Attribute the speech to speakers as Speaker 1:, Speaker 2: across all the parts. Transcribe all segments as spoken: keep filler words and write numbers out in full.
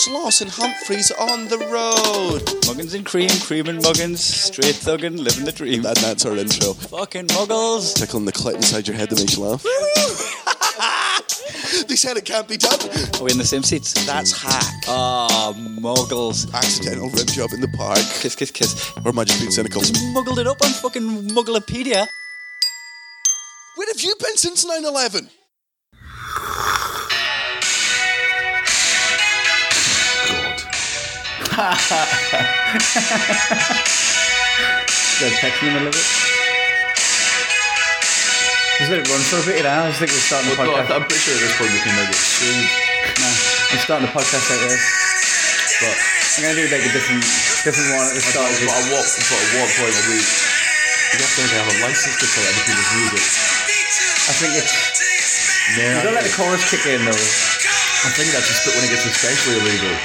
Speaker 1: Sloss and Humphreys on the road.
Speaker 2: Muggins and cream, cream and muggins, straight thuggin', living the dream.
Speaker 1: And that's our intro.
Speaker 2: Fucking muggles.
Speaker 1: Tickling the clit inside your head that makes you laugh. They said it can't be done.
Speaker 2: Are we in the same seats?
Speaker 1: That's hack.
Speaker 2: Ah, muggles.
Speaker 1: Accidental rim job in the park.
Speaker 2: Kiss, kiss, kiss.
Speaker 1: Or am I just being cynical?
Speaker 2: Muggled it up on fucking Mugglepedia.
Speaker 1: Where have you been since nine eleven? God.
Speaker 3: Got a text in the middle of it. Just let it run for a bit, you know? I just think we're starting the
Speaker 4: Well,
Speaker 3: podcast.
Speaker 4: I'm pretty sure at this point we can make it sued.
Speaker 3: No, we're starting the podcast like this.
Speaker 4: But,
Speaker 3: I'm going to do like a different different one at the start.
Speaker 4: but, at what, but at what point are we... You have to have a license to play other people's music.
Speaker 3: I think it's...
Speaker 4: Yeah.
Speaker 3: You don't let the chorus kick in, though.
Speaker 4: I think that's just when it gets especially illegal.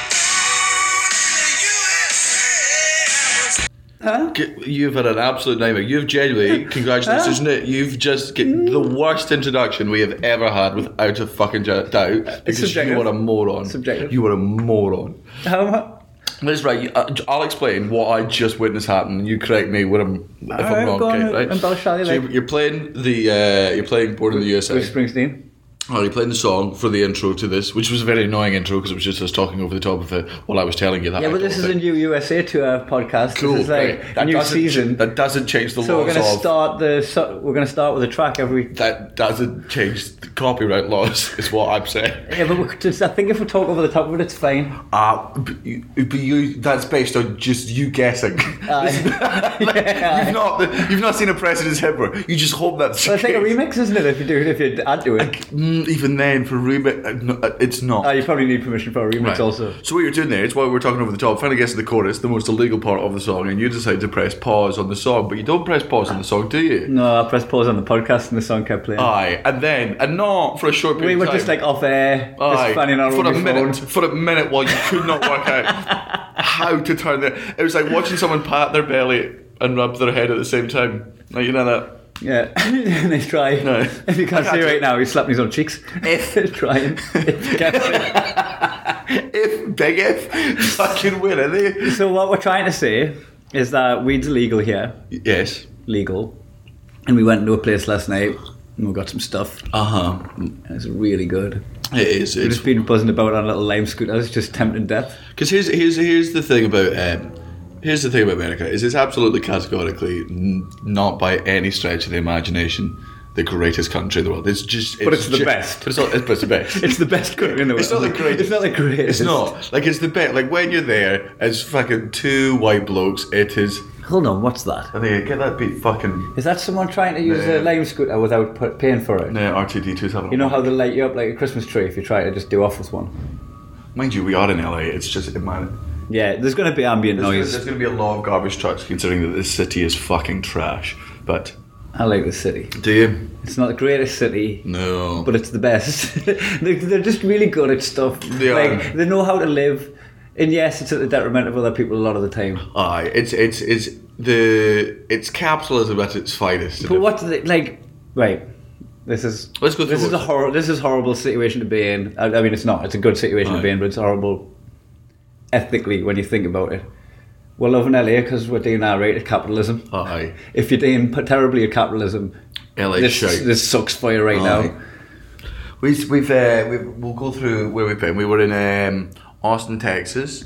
Speaker 3: Huh?
Speaker 4: You've had an absolute nightmare. You've genuinely, congratulations,
Speaker 3: Huh?
Speaker 4: isn't it? You've just get the worst introduction we have ever had, without a fucking doubt. Because
Speaker 3: subjective.
Speaker 4: you are a moron.
Speaker 3: Subjective.
Speaker 4: You are a moron.
Speaker 3: How much?
Speaker 4: That's right. you- uh, I'll explain what I just witnessed happen. You correct me when I'm if I'm
Speaker 3: Alright,
Speaker 4: wrong.
Speaker 3: go on,
Speaker 4: Okay, right?
Speaker 3: embellish how you
Speaker 4: So
Speaker 3: like.
Speaker 4: you're, you're playing the uh, you're playing Born in the U S A.
Speaker 3: Bruce Springsteen.
Speaker 4: Oh, you're playing the song for the intro to this, which was a very annoying intro because it was just us talking over the top of it while I was telling you that.
Speaker 3: Yeah,
Speaker 4: I
Speaker 3: but this
Speaker 4: don't
Speaker 3: is a
Speaker 4: think-
Speaker 3: new U S A Tour podcast.
Speaker 4: cool.
Speaker 3: This is like
Speaker 4: right.
Speaker 3: a
Speaker 4: That
Speaker 3: new
Speaker 4: doesn't-
Speaker 3: season.
Speaker 4: That doesn't change the
Speaker 3: So we're
Speaker 4: laws
Speaker 3: going to
Speaker 4: of.
Speaker 3: start the. So we're going to start with a track every.
Speaker 4: That doesn't change the copyright laws, is what I'm saying.
Speaker 3: Yeah, but we could just, I think if we talk over the top of it, it's fine.
Speaker 4: Uh, but you, but you, that's based on just you guessing.
Speaker 3: Aye.
Speaker 4: Like,
Speaker 3: Yeah.
Speaker 4: you've not you've not seen a President's Hipper. You just hope that's
Speaker 3: So it's like a
Speaker 4: the case.
Speaker 3: remix, isn't it? If you do, if you add to it,
Speaker 4: Mm, even then, for remix, uh, no, uh, it's not.
Speaker 3: oh, you probably need permission for a remix
Speaker 4: Right.
Speaker 3: also.
Speaker 4: So what you're doing there is while we're talking over the top, finally gets to the chorus, the most illegal part of the song, and you decide to press pause on the song, but you don't press pause on the song, do you?
Speaker 3: No, I pressed pause on the podcast and the song kept playing.
Speaker 4: Aye, and then, and not for a short
Speaker 3: we
Speaker 4: period
Speaker 3: were
Speaker 4: of time.
Speaker 3: just like off air,
Speaker 4: Aye,
Speaker 3: just fanning our
Speaker 4: for a
Speaker 3: own
Speaker 4: minute,
Speaker 3: phone.
Speaker 4: for a minute while you could not work out how to turn the. It was like watching someone pat their belly and rub their head at the same time. Like, you know that.
Speaker 3: Yeah, and they try.
Speaker 4: No.
Speaker 3: If you can't
Speaker 4: I
Speaker 3: see
Speaker 4: can't
Speaker 3: right
Speaker 4: do-
Speaker 3: now, he's slapping his own cheeks. If trying. If you can't see.
Speaker 4: If big if fucking win, are they?
Speaker 3: So what we're trying to say is that weed's illegal here,
Speaker 4: Yes.
Speaker 3: legal, and we went into a place last night and we got some stuff.
Speaker 4: Uh huh.
Speaker 3: And it's really good.
Speaker 4: It is.
Speaker 3: We've
Speaker 4: It's
Speaker 3: just been buzzing about on little lime scooters, just tempting death.
Speaker 4: because here's here's here's the thing about um, here's the thing about America is it's absolutely categorically n- not by any stretch of the imagination the greatest country in the world. It's just,
Speaker 3: But it's the
Speaker 4: ju-
Speaker 3: best.
Speaker 4: But it's not. It's, but it's the best.
Speaker 3: It's the best country in the world.
Speaker 4: It's not the greatest.
Speaker 3: It's not the greatest.
Speaker 4: It's not. Like, it's the best. Like, when you're there, it's fucking two white blokes. It is.
Speaker 3: Hold on, what's that?
Speaker 4: I think, get that beat fucking.
Speaker 3: Is that someone trying to use
Speaker 4: No.
Speaker 3: a lime scooter without put, paying for it?
Speaker 4: No, R two D two seven.
Speaker 3: You know how they light you up like a Christmas tree if you try to just do off with one?
Speaker 4: Mind you, we are in L A. It's just, man.
Speaker 3: Yeah, there's going to be ambient
Speaker 4: There's,
Speaker 3: noise.
Speaker 4: there's going to be a lot of garbage trucks considering that this city is fucking trash. But.
Speaker 3: I like the city.
Speaker 4: Do you?
Speaker 3: It's not the greatest city,
Speaker 4: No.
Speaker 3: but it's the best. they're, they're just really good at stuff.
Speaker 4: They
Speaker 3: like,
Speaker 4: are.
Speaker 3: They know how to live. And yes, it's at the detriment of other people a lot of the time.
Speaker 4: Aye, it's it's it's the it's capitalism at its finest.
Speaker 3: But what do they like? Right, this is
Speaker 4: Let's go through
Speaker 3: This is a
Speaker 4: what-
Speaker 3: hor- This is a horrible situation to be in. I, I mean, it's not. It's a good situation
Speaker 4: Aye.
Speaker 3: to be in, but it's horrible ethically when you think about it. We're loving L A because we're doing our rated capitalism.
Speaker 4: Aye,
Speaker 3: If you're doing p- terribly at capitalism,
Speaker 4: L A
Speaker 3: this,
Speaker 4: shite.
Speaker 3: this sucks for you right
Speaker 4: Aye.
Speaker 3: now.
Speaker 4: We've we've, uh, we've we'll go through where we've been. We were in um, Austin, Texas,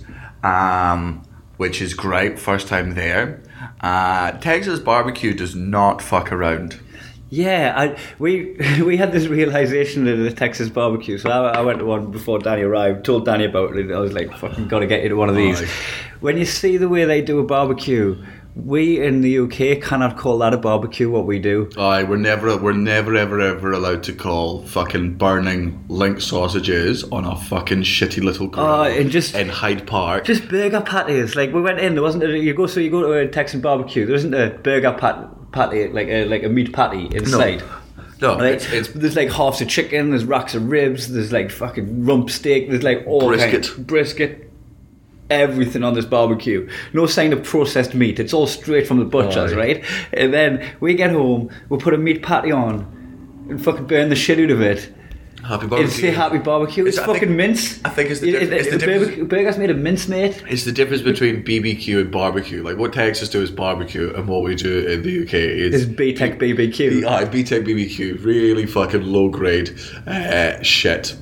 Speaker 4: um, which is great. First time there. Uh, Texas barbecue does not fuck around.
Speaker 3: Yeah, I, we we had this realization at the Texas barbecue. So I, I went to one before Danny arrived. Told Danny about it. I was like, "Fucking got to get you to one of these."
Speaker 4: Aye.
Speaker 3: When you see the way they do a barbecue, we in the U K cannot call that a barbecue. What we do.
Speaker 4: Aye, we're never we're never ever ever allowed to call fucking burning link sausages on a fucking shitty little grill
Speaker 3: Oh, and just-
Speaker 4: in Hyde Park.
Speaker 3: Just burger patties. Like we went in, there wasn't. A, you go so you go to a Texan barbecue. There isn't a burger pat, patty like a like a meat patty inside.
Speaker 4: no,
Speaker 3: Right?
Speaker 4: it's, it's
Speaker 3: There's like halves of chicken. There's racks of ribs. There's like fucking rump steak. There's like all
Speaker 4: Brisket.
Speaker 3: kind- brisket. Everything on this barbecue. No sign of processed meat. It's all straight from the butchers,
Speaker 4: Aye.
Speaker 3: right? And then we get home. We put a meat patty on and fucking burn the shit out of it.
Speaker 4: Happy
Speaker 3: It'd
Speaker 4: barbecue.
Speaker 3: say happy barbecue. It's,
Speaker 4: It's- I
Speaker 3: fucking
Speaker 4: think-
Speaker 3: mince.
Speaker 4: I think it's the
Speaker 3: It-
Speaker 4: diff-
Speaker 3: it-
Speaker 4: it's the
Speaker 3: the
Speaker 4: difference-
Speaker 3: burger- burger's made of mince, mate.
Speaker 4: It's the difference between B B Q and barbecue. Like what Texas do is barbecue, and what we do in the U K is
Speaker 3: It's B-Tech B B Q.
Speaker 4: Aye, B Tech B B Q, really fucking low grade uh, shit.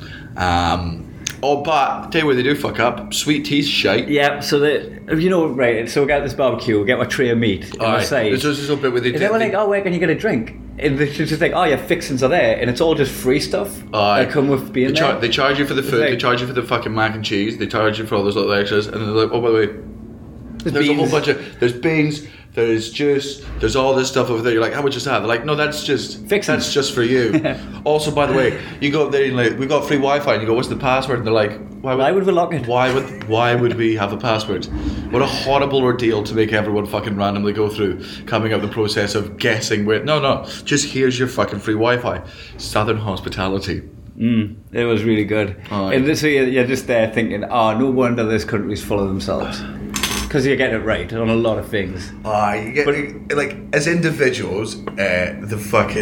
Speaker 4: Um, oh, but tell you where they do fuck up. Sweet tea's shite.
Speaker 3: Yeah, so the you know right. So we got this barbecue. We get a tray of meat on the
Speaker 4: Aye,
Speaker 3: side.
Speaker 4: there's just this little bit where they
Speaker 3: And
Speaker 4: do.
Speaker 3: then we're like, oh, where can you get a drink? And it's just like, oh, your fixings are there, and it's all just free stuff
Speaker 4: Aye.
Speaker 3: that come with being
Speaker 4: they, char-
Speaker 3: there.
Speaker 4: they charge you for the food.
Speaker 3: like-
Speaker 4: they charge you for the fucking mac and cheese. They charge you for all those little extras, and they're like, oh, by the way,
Speaker 3: There's
Speaker 4: there's a whole
Speaker 3: beans.
Speaker 4: bunch of there's beans, there's juice, there's all this stuff over there. You're like, how much is that? They're like, no, that's just
Speaker 3: Fixings.
Speaker 4: that's just for you. Also, by the way, you go up there and like, we got free Wi-Fi, and you go, what's the password? And they're like, why would,
Speaker 3: Why would we lock it?
Speaker 4: Why would why would we have a password? What a horrible ordeal to make everyone fucking randomly go through, coming up the process of guessing where. No, no, just here's your fucking free Wi-Fi. Southern hospitality.
Speaker 3: Mm, it was really good.
Speaker 4: Aye.
Speaker 3: And so you're, you're just there thinking, oh, no wonder this country's full of themselves. Because you're getting it right on a lot of things.
Speaker 4: Ah, you get like as individuals, uh, the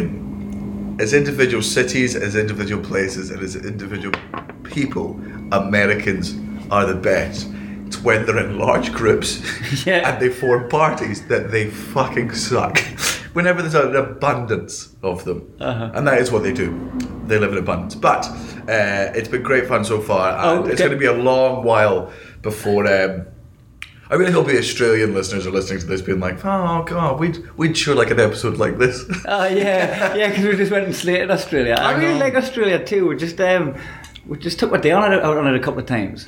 Speaker 4: fucking as individual cities, as individual places, and as individual people, Americans are the best. It's when they're in large groups
Speaker 3: Yeah.
Speaker 4: and they form parties that they fucking suck. Whenever there's an abundance of them,
Speaker 3: Uh-huh.
Speaker 4: and that is what they do. They live in abundance. But uh, it's been great fun so far, and
Speaker 3: Oh,
Speaker 4: it's
Speaker 3: okay.
Speaker 4: going to be a long while before. Um, I really hope the Australian listeners are listening to this being like, oh god, we'd we'd sure like an episode like this.
Speaker 3: Oh, yeah. Yeah, because we just went and slated Australia. I,
Speaker 4: I
Speaker 3: really
Speaker 4: know.
Speaker 3: like Australia too. We just, um, we just took my day on it, out on it a couple of times.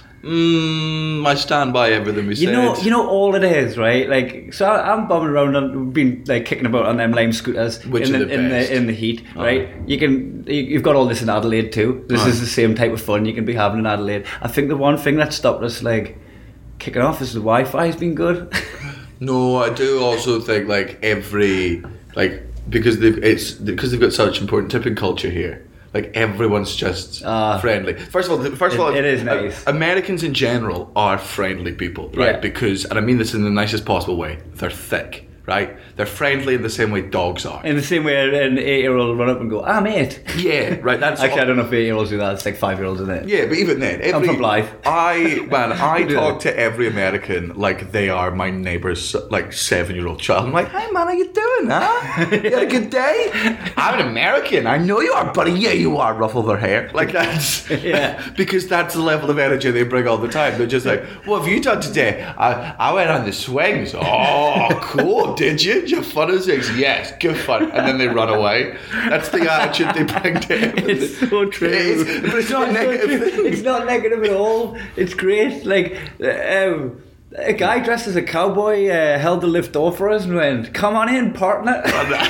Speaker 4: Mmm, I stand by everything we
Speaker 3: You
Speaker 4: said.
Speaker 3: know, you know all it is, right? Like, so I- I'm bombing around and we've been like kicking about on them lime scooters
Speaker 4: Which
Speaker 3: in
Speaker 4: are
Speaker 3: the,
Speaker 4: the
Speaker 3: in
Speaker 4: best.
Speaker 3: the in the heat,
Speaker 4: Aye.
Speaker 3: right? You can you- you've got all this in Adelaide too. This
Speaker 4: Aye.
Speaker 3: is the same type of fun you can be having in Adelaide. I think the one thing that stopped us like kicking off is the Wi-Fi has been good.
Speaker 4: No, I do also think like every like because they've it's because they've got such important tipping culture here. Like everyone's just
Speaker 3: Ah.
Speaker 4: friendly. First of all, first of
Speaker 3: It-
Speaker 4: all,
Speaker 3: it is
Speaker 4: uh,
Speaker 3: nice.
Speaker 4: Americans in general are friendly people, right?
Speaker 3: Yeah.
Speaker 4: Because, and I mean this in the nicest possible way, they're thick, right? They're friendly in the same way dogs are.
Speaker 3: In the same way an eight-year-old will run up and go, ah, mate.
Speaker 4: Yeah, right. That's
Speaker 3: Actually, I
Speaker 4: all-
Speaker 3: don't know if eight-year-olds do that. It's like five-year-olds, isn't it?
Speaker 4: Yeah, but even then, every,
Speaker 3: from Blythe.
Speaker 4: I man, I
Speaker 3: Do
Speaker 4: talk
Speaker 3: that.
Speaker 4: to every American like they are my neighbour's like seven-year-old child. I'm like, "Hey man, how you doing? Huh? You had a good day? I'm an American. I know you are, buddy. Yeah, you are." Ruffle their hair like that's
Speaker 3: Yeah.
Speaker 4: because that's the level of energy they bring all the time. They're just like, "What have you done today?" I I went on the swings. Oh, cool. Did you? Did you have fun on the swings? Yes, good fun. And then they run away. That's the attitude they bring to everything.
Speaker 3: It's so true.
Speaker 4: It is, but it's not
Speaker 3: It's so
Speaker 4: negative.
Speaker 3: true. It's not negative at all. It's great. Like, um, a guy dressed as a cowboy uh, held the lift door for us and went, "Come on in, partner."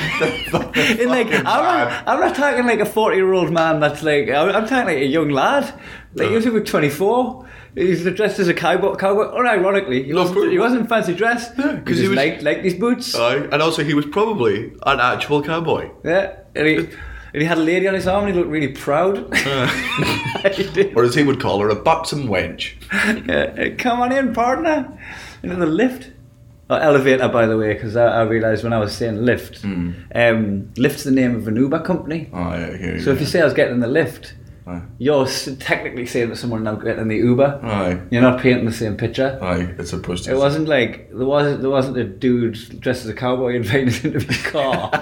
Speaker 3: And like, I'm not, I'm not talking like a forty-year-old man. That's like, I'm, I'm talking like a young lad. Like he was about twenty-four. He's dressed as a cowboy. Cowboy. Unironically, he
Speaker 4: No,
Speaker 3: wasn't. He wasn't fancy dressed.
Speaker 4: Yeah, 'cause
Speaker 3: because
Speaker 4: he
Speaker 3: he
Speaker 4: was-
Speaker 3: liked liked these boots.
Speaker 4: Aye, and also he was probably an actual cowboy.
Speaker 3: Yeah, and he, and he had a lady on his arm and he looked really proud. He did.
Speaker 4: Or as he would call her, a buxom wench.
Speaker 3: Yeah, come on in, partner. Into the lift. Oh, elevator, by the way, because I, I realised when I was saying lift,
Speaker 4: Hmm.
Speaker 3: um, lift's the name of an Uber company.
Speaker 4: Oh, yeah, here you
Speaker 3: So if you say I was getting in the lift,
Speaker 4: Aye.
Speaker 3: you're s- technically saying that someone now getting in the Uber.
Speaker 4: Aye.
Speaker 3: You're not painting the same picture.
Speaker 4: Aye, it's supposed to.
Speaker 3: It wasn't like there wasn't there wasn't a dude dressed as a cowboy inviting us into his car.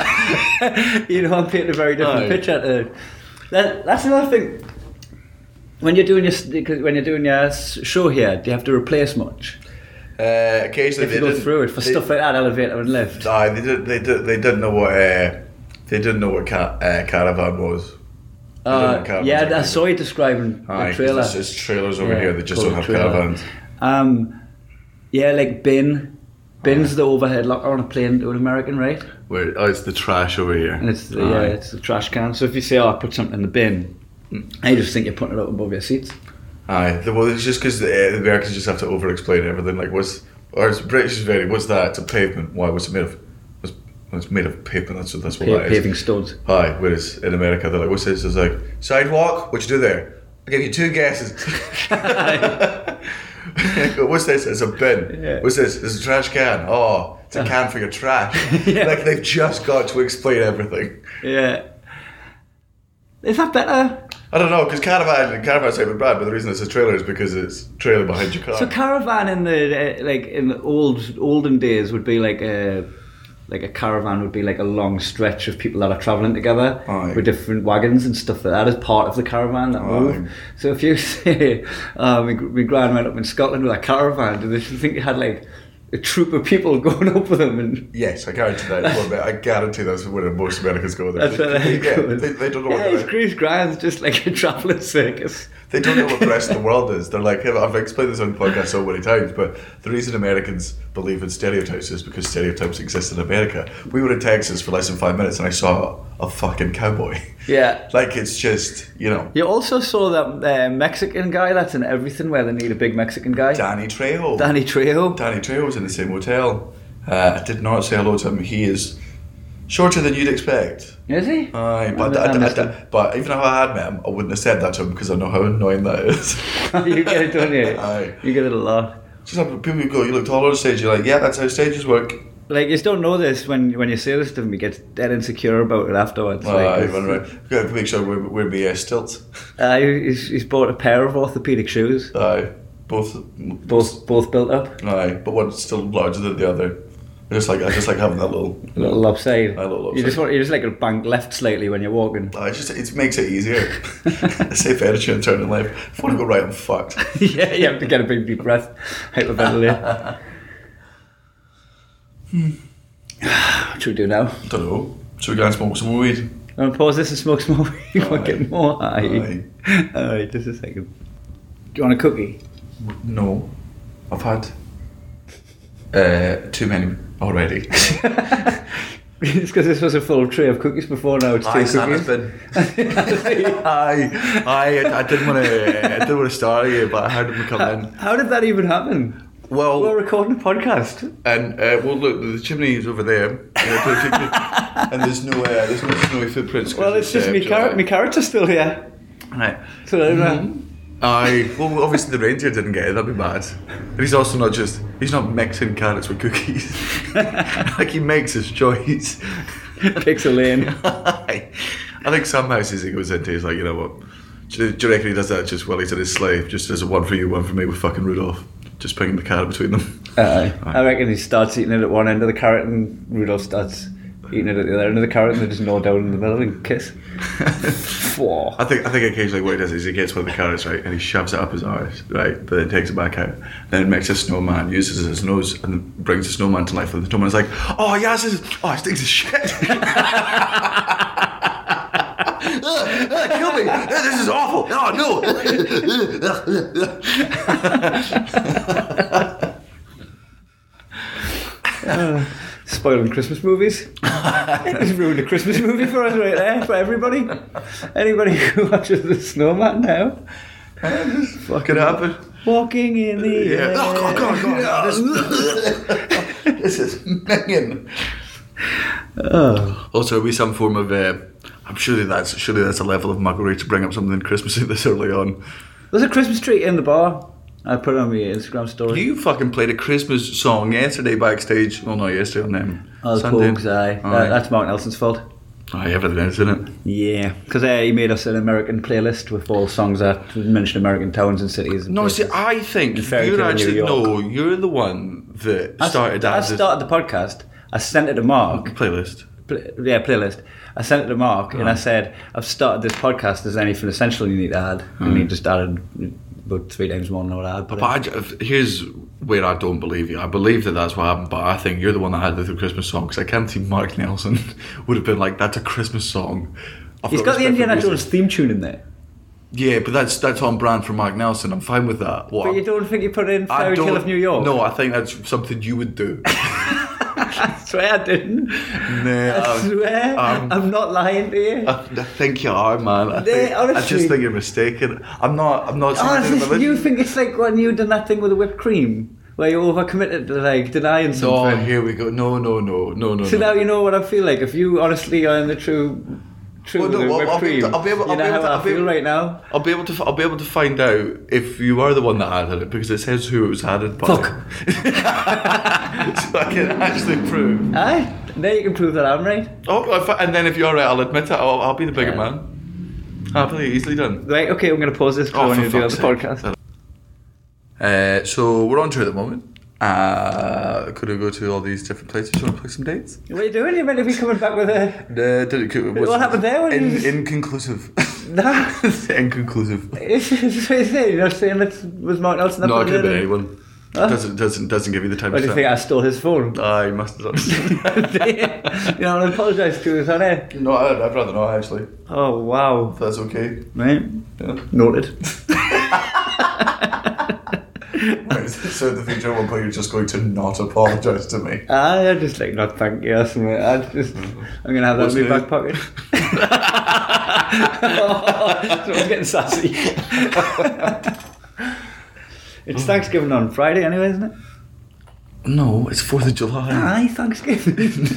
Speaker 3: You know, I'm painting a very different
Speaker 4: Aye.
Speaker 3: picture. To, that, that's another thing. When you're doing your s- when you're doing your s- show here, do you have to replace much?
Speaker 4: Uh, occasionally
Speaker 3: If
Speaker 4: they
Speaker 3: you go
Speaker 4: didn't-
Speaker 3: through it for
Speaker 4: they-
Speaker 3: stuff like that, elevator and lift.
Speaker 4: Aye, they did. They did. They didn't know what. Uh, they didn't know what ca- uh, caravan was. They didn't know
Speaker 3: Uh,
Speaker 4: what caravans
Speaker 3: yeah,
Speaker 4: were.
Speaker 3: I saw you describing
Speaker 4: Aye,
Speaker 3: the
Speaker 4: 'cause
Speaker 3: trailer.
Speaker 4: There's just trailers over
Speaker 3: Yeah,
Speaker 4: here that just
Speaker 3: called
Speaker 4: don't have
Speaker 3: trailer.
Speaker 4: caravans.
Speaker 3: Um, yeah, like bin. Bin's the overhead locker on a plane to an American, right?
Speaker 4: Where oh, it's the trash over here.
Speaker 3: And it's the, yeah,
Speaker 4: Aye.
Speaker 3: it's the trash can. So if you say, "Oh, I put something in the bin," I just think you're putting it up above your seats.
Speaker 4: Aye, the- well, it's just because the, uh, the Americans just have to over-explain everything. Like, what's or it's British is very. What's that? It's a pavement. Why? What's it made of? What's, well, it's made of pavement. That's what. That's what
Speaker 3: Pa-
Speaker 4: that is.
Speaker 3: paving stones.
Speaker 4: Aye, whereas in America they're like, what's this? It's like sidewalk. What you do there? I'll give you two guesses. What's this? It's a bin.
Speaker 3: Yeah.
Speaker 4: What's this? It's a trash can. Oh, it's a can for your trash.
Speaker 3: Yeah.
Speaker 4: Like they've just got to explain everything.
Speaker 3: Yeah. Is that better?
Speaker 4: I don't know, because caravan, caravan's like bad, but the reason it's a trailer is because it's trailer behind your car.
Speaker 3: So caravan in the uh, like in the old olden days would be like a like a caravan would be like a long stretch of people that are travelling together
Speaker 4: Aye.
Speaker 3: with different wagons and stuff like that as part of the caravan that
Speaker 4: Aye.
Speaker 3: move. So if you say, uh, my, my gran went up in Scotland with a caravan, do they think you had like a troop of people going up with them? And
Speaker 4: Yes, I guarantee that. Well, I guarantee that's where most Americans go.
Speaker 3: that's what
Speaker 4: they,
Speaker 3: they,
Speaker 4: yeah, they, they don't know
Speaker 3: yeah,
Speaker 4: what
Speaker 3: it's
Speaker 4: they're
Speaker 3: Greece Grand's just like a travelling circus.
Speaker 4: They don't know what the rest of the world is. They're like, I've explained this on the podcast so many times, but the reason Americans believe in stereotypes is because stereotypes exist in America. We were in Texas for less than five minutes and I saw a fucking cowboy.
Speaker 3: Yeah.
Speaker 4: Like, it's just, you know.
Speaker 3: You also saw that uh, Mexican guy that's in everything where they need a big Mexican guy.
Speaker 4: Danny Trejo.
Speaker 3: Danny Trejo.
Speaker 4: Danny Trejo's in the same hotel. Uh, I did not say hello to him. He is shorter than you'd expect.
Speaker 3: Is he?
Speaker 4: Aye, but,
Speaker 3: I
Speaker 4: I, I,
Speaker 3: missed
Speaker 4: I,
Speaker 3: him.
Speaker 4: but even if I had met him, I wouldn't have said that to him because I know how annoying that is.
Speaker 3: You get it, don't you?
Speaker 4: Aye.
Speaker 3: You get it a lot.
Speaker 4: Just have people who go, you look taller on stage, you're like, yeah, that's how stages work.
Speaker 3: Like, you don't know this when when you say this to him, he gets dead insecure about it afterwards.
Speaker 4: Aye,
Speaker 3: like,
Speaker 4: right, right. We've got to make sure we're, we're be uh, stilts.
Speaker 3: uh, he's, he's bought a pair of orthopaedic shoes,
Speaker 4: Aye, both.
Speaker 3: both both built up,
Speaker 4: Aye, but one's still larger than the other. I just like I just like having that little.
Speaker 3: a little upside.
Speaker 4: Aye, a little
Speaker 3: You just
Speaker 4: upside.
Speaker 3: want you just like a bank left slightly when you're walking.
Speaker 4: Aye, it's just it makes it easier. Safe energy and turning left. If I want to go right, I'm fucked.
Speaker 3: Yeah, you have to get a big deep breath, hyperventilate. hmm. What should we do now?
Speaker 4: I don't know. Should we go and smoke some more weed?
Speaker 3: I'm gonna pause this and smoke some more. You want to get more high?
Speaker 4: Aye.
Speaker 3: Alright, just a second. Do you want a cookie?
Speaker 4: No, I've had uh, too many already.
Speaker 3: It's because this was a full tray of cookies before. Now it's two
Speaker 4: Aye,
Speaker 3: cookies.
Speaker 4: Santa's been. aye, aye. I, I didn't want to. I didn't want to start you, but I heard him come in.
Speaker 3: How did that even happen?
Speaker 4: Well,
Speaker 3: We're recording a podcast.
Speaker 4: and uh, well, look, the chimney is over there, and there's no, uh, there's no snowy footprints. 'cause
Speaker 3: Well, it's just
Speaker 4: uh,
Speaker 3: me,
Speaker 4: July.
Speaker 3: car- me character's still here.
Speaker 4: Right.
Speaker 3: So uh,
Speaker 4: Aye. Well, obviously the reindeer didn't get it. That'd be bad. And he's also not just. He's not mixing carrots with cookies. Like he makes his choice.
Speaker 3: picks a lane.
Speaker 4: Aye. I think some houses he goes into, he's like, you know what? Do do you reckon he does that just while he's in his sleigh? Just as a one for you, one for me with fucking Rudolph. Just picking the carrot between them.
Speaker 3: Aye. I reckon he starts eating it at one end of the carrot and Rudolph starts eating it at the other end of the carrot and they just gnaw down in the middle and kiss. Whoa.
Speaker 4: I think I think occasionally what he does is he gets one of the carrots, right, and he shoves it up his arse, right, but then takes it back out. Then makes a snowman, uses his nose, and brings the snowman to life. And the snowman's like, oh, yeah, this is, oh, it stinks of shit. Ah, kill me. This is awful. Oh, no.
Speaker 3: Uh, spoiling Christmas movies. It's ruined a Christmas movie for us right there, for everybody. Anybody who watches The Snowman now.
Speaker 4: Fucking happen.
Speaker 3: Walking in the
Speaker 4: Yeah.
Speaker 3: air.
Speaker 4: Oh, God, God, God. This, this is minging.
Speaker 3: Oh.
Speaker 4: Also, be some form of. Uh, I'm surely that's surely that's a level of muggery to bring up something Christmassy this early on.
Speaker 3: There's a Christmas tree in the bar. I put it on my Instagram story.
Speaker 4: You fucking played a Christmas song yesterday backstage. Well, not yesterday on them.
Speaker 3: Oh, the
Speaker 4: Sunday.
Speaker 3: Pogues, aye.
Speaker 4: Aye.
Speaker 3: That, that's Mark Nelson's fault.
Speaker 4: Aye, everything is, isn't it?
Speaker 3: Yeah, because uh, he made us an American playlist with all songs that mention American towns and cities. And
Speaker 4: No,
Speaker 3: places.
Speaker 4: see, I think
Speaker 3: Fairy
Speaker 4: you're
Speaker 3: Tale New
Speaker 4: actually
Speaker 3: York.
Speaker 4: no. You're the one that
Speaker 3: I,
Speaker 4: started
Speaker 3: I
Speaker 4: as a
Speaker 3: started the podcast. I sent it to Mark.
Speaker 4: playlist.
Speaker 3: Pl- yeah, playlist. I sent it to Mark and I said, I've started this podcast. Is there anything essential you need to add? And he just added about three times more than what I had. But
Speaker 4: But I, j- here's where I don't believe you. I believe that that's what happened, but I think you're the one that had the Christmas song because I can't see Mark Nelson would have been like, "That's a Christmas song." I've
Speaker 3: he's got the
Speaker 4: respect for
Speaker 3: Indiana
Speaker 4: music.
Speaker 3: Jones theme tune in there.
Speaker 4: Yeah, but that's that's on brand for Mark Nelson. I'm fine with that. What
Speaker 3: But
Speaker 4: I'm-
Speaker 3: you don't think you put in
Speaker 4: I
Speaker 3: Fairy Tale
Speaker 4: don't-
Speaker 3: of New York?
Speaker 4: No, I think that's something you would do.
Speaker 3: I swear I didn't.
Speaker 4: Nah,
Speaker 3: I
Speaker 4: um,
Speaker 3: swear.
Speaker 4: um,
Speaker 3: I'm not lying to you.
Speaker 4: I, I think you are, man. I,
Speaker 3: Nah,
Speaker 4: think, I
Speaker 3: honestly.
Speaker 4: just think you're mistaken. I'm not. I'm not. saying anything
Speaker 3: Honestly,
Speaker 4: about
Speaker 3: you
Speaker 4: it.
Speaker 3: think it's like when you done that thing with the whipped cream? Where you overcommitted to like denying
Speaker 4: Oh,
Speaker 3: something?
Speaker 4: here we go. No, no, no, no, no.
Speaker 3: So
Speaker 4: no.
Speaker 3: now you know what I feel like. If you honestly are in the true, true
Speaker 4: Well, no,
Speaker 3: with the
Speaker 4: well,
Speaker 3: whipped
Speaker 4: I'll be
Speaker 3: cream,
Speaker 4: able to- I'll be able-
Speaker 3: you
Speaker 4: I'll
Speaker 3: know
Speaker 4: be able
Speaker 3: how
Speaker 4: to-
Speaker 3: I
Speaker 4: I'll be
Speaker 3: feel
Speaker 4: able-
Speaker 3: right now.
Speaker 4: I'll be able to. I'll be able to find out if you are the one that added it because it says who it was added by.
Speaker 3: Fuck.
Speaker 4: So I can actually prove.
Speaker 3: Aye, now you can prove that I'm right.
Speaker 4: Oh, if I- and then if you're right, I'll admit it. I'll, I'll be the bigger
Speaker 3: Yeah.
Speaker 4: man. Happily, easily done.
Speaker 3: Right, okay, I'm going to pause this because
Speaker 4: Oh,
Speaker 3: I want
Speaker 4: for
Speaker 3: to do
Speaker 4: fuck's
Speaker 3: another
Speaker 4: sake.
Speaker 3: podcast.
Speaker 4: Uh, so we're on tour at the moment. Uh, could we go to all these different places? You want to play some dates?
Speaker 3: What are you doing? You're meant to be coming back with a...
Speaker 4: Uh, did it, could, was,
Speaker 3: What happened there when
Speaker 4: in,
Speaker 3: you-
Speaker 4: Inconclusive.
Speaker 3: Nah.
Speaker 4: Inconclusive.
Speaker 3: It's it's what you say. You're not saying that was Mark Nelson. that
Speaker 4: No, it
Speaker 3: put
Speaker 4: could have been
Speaker 3: in?
Speaker 4: anyone.
Speaker 3: Huh?
Speaker 4: Doesn't doesn't doesn't give you the time
Speaker 3: Why do
Speaker 4: to
Speaker 3: you
Speaker 4: say.
Speaker 3: think I stole his phone?
Speaker 4: I must have done.
Speaker 3: You know, I apologise to us, honey.
Speaker 4: No, I'd, I'd rather not actually.
Speaker 3: Oh, wow.
Speaker 4: If that's okay.
Speaker 3: Right.
Speaker 4: Yeah.
Speaker 3: Noted.
Speaker 4: Right, so in the future, at one point, you're just going to not apologise to me.
Speaker 3: I just like not thank you or something. I just, I'm going to have that
Speaker 4: What's
Speaker 3: in my
Speaker 4: new?
Speaker 3: back pocket. Oh, someone's getting sassy. It's Thanksgiving on Friday anyway, isn't it?
Speaker 4: No, it's Fourth of July.
Speaker 3: Aye, Thanksgiving.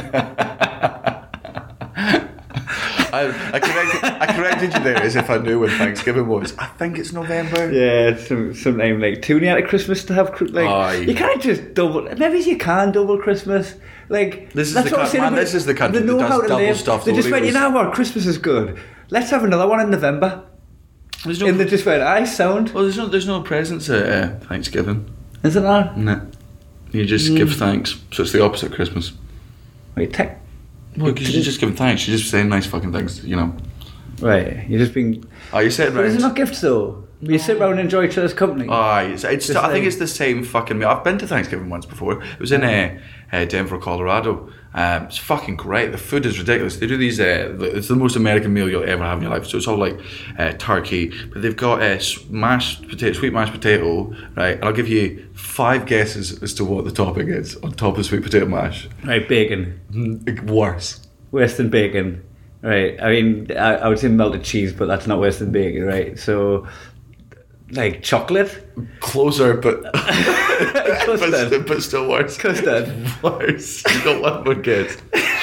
Speaker 4: I, I corrected I corrected you there as if I knew when Thanksgiving was. I think it's November.
Speaker 3: Yeah, it's some, sometime like too near to Christmas to have cr- like
Speaker 4: Aye.
Speaker 3: you can't just double. Maybe you can double Christmas. Like
Speaker 4: This is
Speaker 3: that's
Speaker 4: the
Speaker 3: what I'm
Speaker 4: coun-
Speaker 3: saying
Speaker 4: man,
Speaker 3: about-
Speaker 4: this is the country
Speaker 3: they
Speaker 4: that
Speaker 3: know
Speaker 4: does
Speaker 3: how to
Speaker 4: double
Speaker 3: live.
Speaker 4: stuff
Speaker 3: They
Speaker 4: the
Speaker 3: just
Speaker 4: way
Speaker 3: went,
Speaker 4: it
Speaker 3: you
Speaker 4: was.
Speaker 3: know what, Christmas is good. Let's have another one in November.
Speaker 4: There's no,
Speaker 3: And they just went, I sound.
Speaker 4: well, there's no there's no presents at uh, Thanksgiving.
Speaker 3: Isn't that?
Speaker 4: No. You just give thanks. So it's the opposite of Christmas.
Speaker 3: Wait, tech.
Speaker 4: Well, because you're just giving thanks. You're just saying nice fucking things, you know.
Speaker 3: Right, you're just being.
Speaker 4: Oh, you said
Speaker 3: But is it
Speaker 4: right.
Speaker 3: not gifts though? You sit around and enjoy each other's company.
Speaker 4: Aye, it's, it's
Speaker 3: Just
Speaker 4: I think
Speaker 3: like-
Speaker 4: it's the same fucking meal. I've been to Thanksgiving once before. It was in uh, uh, Denver, Colorado. Um, it's fucking great. The food is ridiculous. They do these. Uh, it's the most American meal you'll ever have in your life. So it's all like uh, turkey, but they've got uh, s- mashed potato, sweet mashed potato, right? And I'll give you five guesses as to what the topping is on top of sweet potato mash.
Speaker 3: Right, bacon.
Speaker 4: Mm, Worse.
Speaker 3: Worse than bacon. Right, I mean, I, I would say melted cheese, but that's not worse than bacon, right? So, like chocolate?
Speaker 4: Closer, but but,
Speaker 3: Custard.
Speaker 4: st- but still worse.
Speaker 3: Custard.
Speaker 4: Worse. You got one more guess.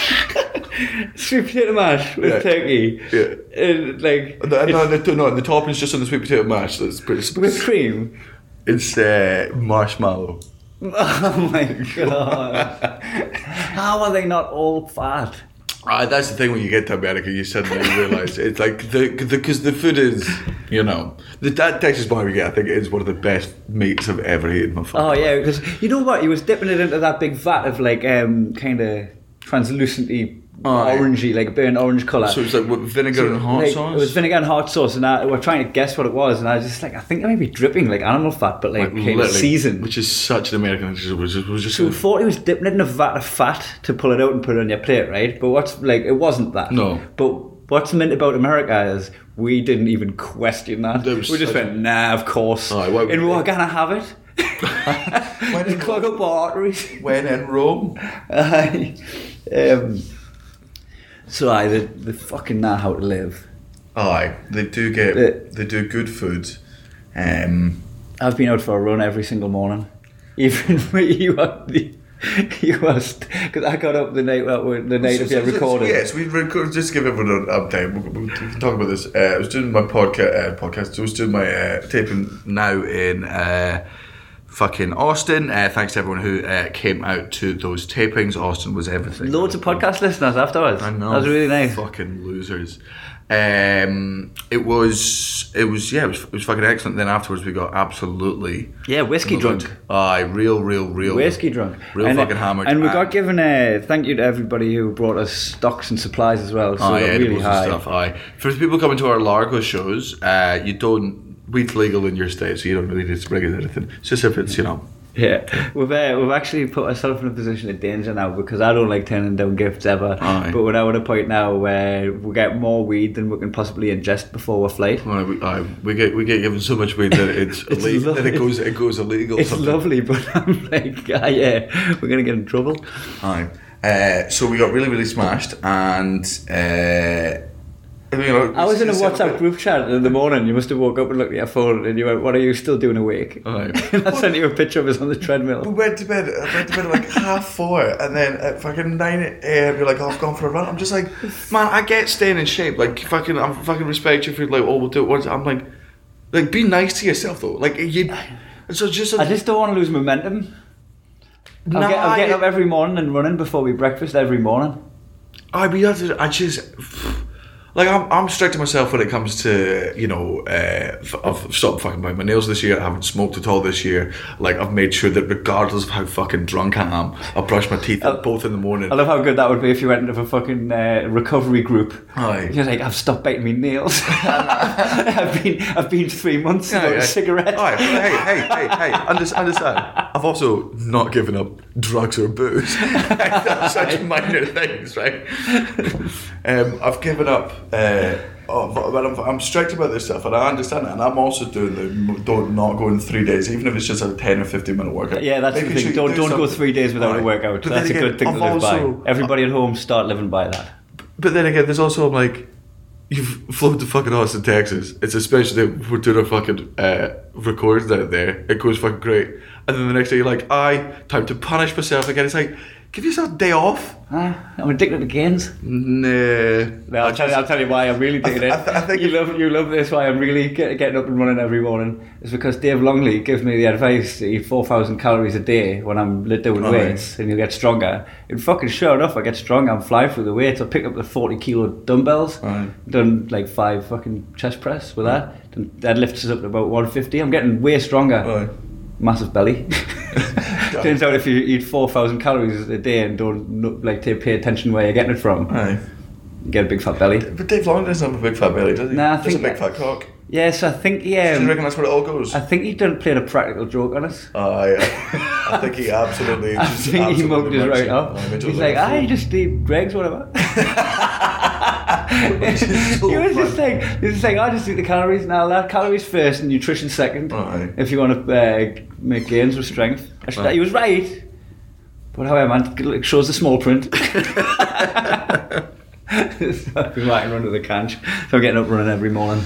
Speaker 3: Sweet potato mash with
Speaker 4: Yeah.
Speaker 3: turkey.
Speaker 4: Yeah.
Speaker 3: And, like,
Speaker 4: No,
Speaker 3: it's
Speaker 4: no, the, no, the topping's just on the sweet potato mash. That's pretty.
Speaker 3: with cream.
Speaker 4: It's uh, marshmallow.
Speaker 3: Oh my god. How are they not all fat?
Speaker 4: Uh, that's the thing when you get to America, you suddenly realise it's like the because the, the food is, you know, the that Texas barbecue I think is one of the best meats I've ever eaten in my fucking
Speaker 3: Oh
Speaker 4: life.
Speaker 3: yeah, because you know what? He was dipping it into that big vat of like um kind of translucently
Speaker 4: Aye.
Speaker 3: orangey, like burnt orange colour.
Speaker 4: So it's like what, vinegar and hot
Speaker 3: Like,
Speaker 4: sauce.
Speaker 3: It was vinegar and hot sauce, and I, we were trying to guess what it was, and I was just like, I think it might be dripping like animal fat, but like,
Speaker 4: Like,
Speaker 3: kind of
Speaker 4: literally,
Speaker 3: seasoned.
Speaker 4: which is such an American thing. Was just, was just
Speaker 3: So we thought he was dipping it in a vat of fat to pull it out and put it on your plate, right? But what's like, it wasn't that.
Speaker 4: No.
Speaker 3: But what's mint about America is we didn't even question that.
Speaker 4: There
Speaker 3: We
Speaker 4: was
Speaker 3: just
Speaker 4: such-
Speaker 3: went, nah, of course.
Speaker 4: Aye, well-
Speaker 3: and we were gonna have it.
Speaker 4: when, in,
Speaker 3: Clog up our arteries.
Speaker 4: when in Rome.
Speaker 3: Aye. um, so aye, they, they fucking know how to live.
Speaker 4: Aye, they do get
Speaker 3: The-
Speaker 4: they do good food. Um,
Speaker 3: I've been out for a run every single morning. Even when you were the, you was because I got up the night the night of your recording.
Speaker 4: Yes, we record. Just to give everyone an update. We, we, we can talk about this. Uh, I was doing my podcast. Uh, podcast. I was doing my uh, taping now in uh, fucking Austin. Uh, thanks to everyone who uh, came out to those tapings. Austin was everything.
Speaker 3: Loads of podcast listeners afterwards.
Speaker 4: I know.
Speaker 3: That was really nice.
Speaker 4: Fucking losers. Um, it was. It was. Yeah. It was. It was fucking excellent. Then afterwards, we got absolutely.
Speaker 3: Yeah, whiskey
Speaker 4: loaded.
Speaker 3: drunk.
Speaker 4: Aye, real, real, real.
Speaker 3: Whiskey drunk.
Speaker 4: Real
Speaker 3: and,
Speaker 4: fucking hammered.
Speaker 3: And we got given a thank you to everybody who brought us stocks and supplies as well. So
Speaker 4: Aye,
Speaker 3: we got
Speaker 4: edibles
Speaker 3: really high.
Speaker 4: and stuff. Aye. For the people coming to our Largo shows, uh, you don't. Weed's legal in your state, so you don't really need to bring us anything. It's just if it's, you know.
Speaker 3: Yeah, we've uh, we've actually put ourselves in a position of danger now because I don't like turning down gifts ever.
Speaker 4: Aye.
Speaker 3: But we're now at a point now where we get more weed than we can possibly ingest before our flight.
Speaker 4: Aye, we, aye, we get we get given so much weed that it's,
Speaker 3: It's
Speaker 4: illegal, that it
Speaker 3: lovely.
Speaker 4: goes it goes illegal.
Speaker 3: It's
Speaker 4: sometimes.
Speaker 3: lovely, but I'm like, ah, yeah, we're gonna get in trouble.
Speaker 4: Aye. Uh, so we got really really smashed, and uh, I mean, you know,
Speaker 3: I was in a
Speaker 4: it's-
Speaker 3: WhatsApp group chat in the morning. You must have woke up and looked at your phone, and you went, "What are you still doing awake?"
Speaker 4: Aye.
Speaker 3: And I sent you a picture of us on the
Speaker 4: We
Speaker 3: treadmill.
Speaker 4: went to bed. I went to bed at like half four, and then at fucking nine a.m. you're like, "Oh, I've gone for a run." I'm just like, man, I get staying in shape. Like, fucking, I fucking respect you for like, oh, we'll do it once. I'm like, like, be nice to yourself though. Like, you. So just.
Speaker 3: I just don't want to lose momentum. I'm,
Speaker 4: Nah,
Speaker 3: get, I'm getting
Speaker 4: I-
Speaker 3: up every morning and running before we breakfast every morning.
Speaker 4: I mean, I just, I just Like I'm, I'm strict to myself when it comes to, you know, uh, f- I've stopped fucking biting my nails this year. I haven't smoked at all this year. Like I've made sure that regardless of how fucking drunk I am, I brush my teeth
Speaker 3: I-
Speaker 4: both in the morning.
Speaker 3: I love how good that would be if you went into a fucking uh, recovery group.
Speaker 4: Aye.
Speaker 3: You're like, I've stopped biting my nails. I've been, I've been three months
Speaker 4: Yeah,
Speaker 3: without
Speaker 4: yeah.
Speaker 3: a cigarette.
Speaker 4: All right, but hey, hey, hey, hey, under- understand. I've also not given up drugs or booze. That's such minor things, right? Um, I've given up. Uh, oh, but but I'm, I'm strict about this stuff, and I understand it. And I'm also doing the don't not going three days, even if it's just a ten or fifteen minute workout.
Speaker 3: Yeah, that's
Speaker 4: Making
Speaker 3: the thing.
Speaker 4: sure you
Speaker 3: don't
Speaker 4: do
Speaker 3: don't go
Speaker 4: something.
Speaker 3: three days without
Speaker 4: Right.
Speaker 3: a workout.
Speaker 4: But
Speaker 3: That's a
Speaker 4: then
Speaker 3: good
Speaker 4: again,
Speaker 3: thing to
Speaker 4: I've
Speaker 3: live
Speaker 4: also-
Speaker 3: by. Everybody at home, start living by that.
Speaker 4: But then again, there's also like, you've flown to fucking Austin, Texas. It's a special day. We're doing our fucking uh, recordings out there. It goes fucking great. And then the next day you're like, aye, time to punish myself again. It's like, give yourself a day off.
Speaker 3: Ah, I'm addicted to gains.
Speaker 4: Nah.
Speaker 3: No, I'll tell you. I'll tell you why I'm really digging
Speaker 4: I
Speaker 3: it.
Speaker 4: th- I think
Speaker 3: you
Speaker 4: if-
Speaker 3: love you love this. Why I'm really get, getting up and running every morning is because Dave Longley gives me the advice to eat four thousand calories a day when I'm lit doing
Speaker 4: Oh,
Speaker 3: weights, and you'll get stronger. And fucking sure enough, I get stronger. I'm flying through the weights. I pick up the forty kilo dumbbells.
Speaker 4: Right.
Speaker 3: Done like five fucking chest press with that. Then that lifts us up to about one fifty. I'm getting way stronger.
Speaker 4: Right.
Speaker 3: Massive belly. Turns out if you eat four thousand calories a day and don't no- like to pay attention where you're getting it from,
Speaker 4: Aye.
Speaker 3: you get a big fat belly.
Speaker 4: But Dave Long doesn't have a big fat belly, does he?
Speaker 3: Nah, I
Speaker 4: Just a
Speaker 3: think-
Speaker 4: big fat cock.
Speaker 3: Yes, I think yeah.
Speaker 4: Do you reckon that's where it all goes?
Speaker 3: I think he done played a practical joke on us.
Speaker 4: Aye. I think he absolutely.
Speaker 3: I
Speaker 4: just
Speaker 3: think he mugged
Speaker 4: absolutely
Speaker 3: us right
Speaker 4: mugs
Speaker 3: up.
Speaker 4: it. Aye,
Speaker 3: He's
Speaker 4: totally.
Speaker 3: like, I just eat Greg's, whatever.
Speaker 4: Which is so
Speaker 3: he was just
Speaker 4: funny.
Speaker 3: saying, he was just saying, I just eat the calories now. That calories first and nutrition second.
Speaker 4: Aye.
Speaker 3: If you want to uh, make gains with strength, Actually,
Speaker 4: Aye.
Speaker 3: he was right. But however, man, it shows the small print. So I've been writing under the canch. So I'm getting up running every morning.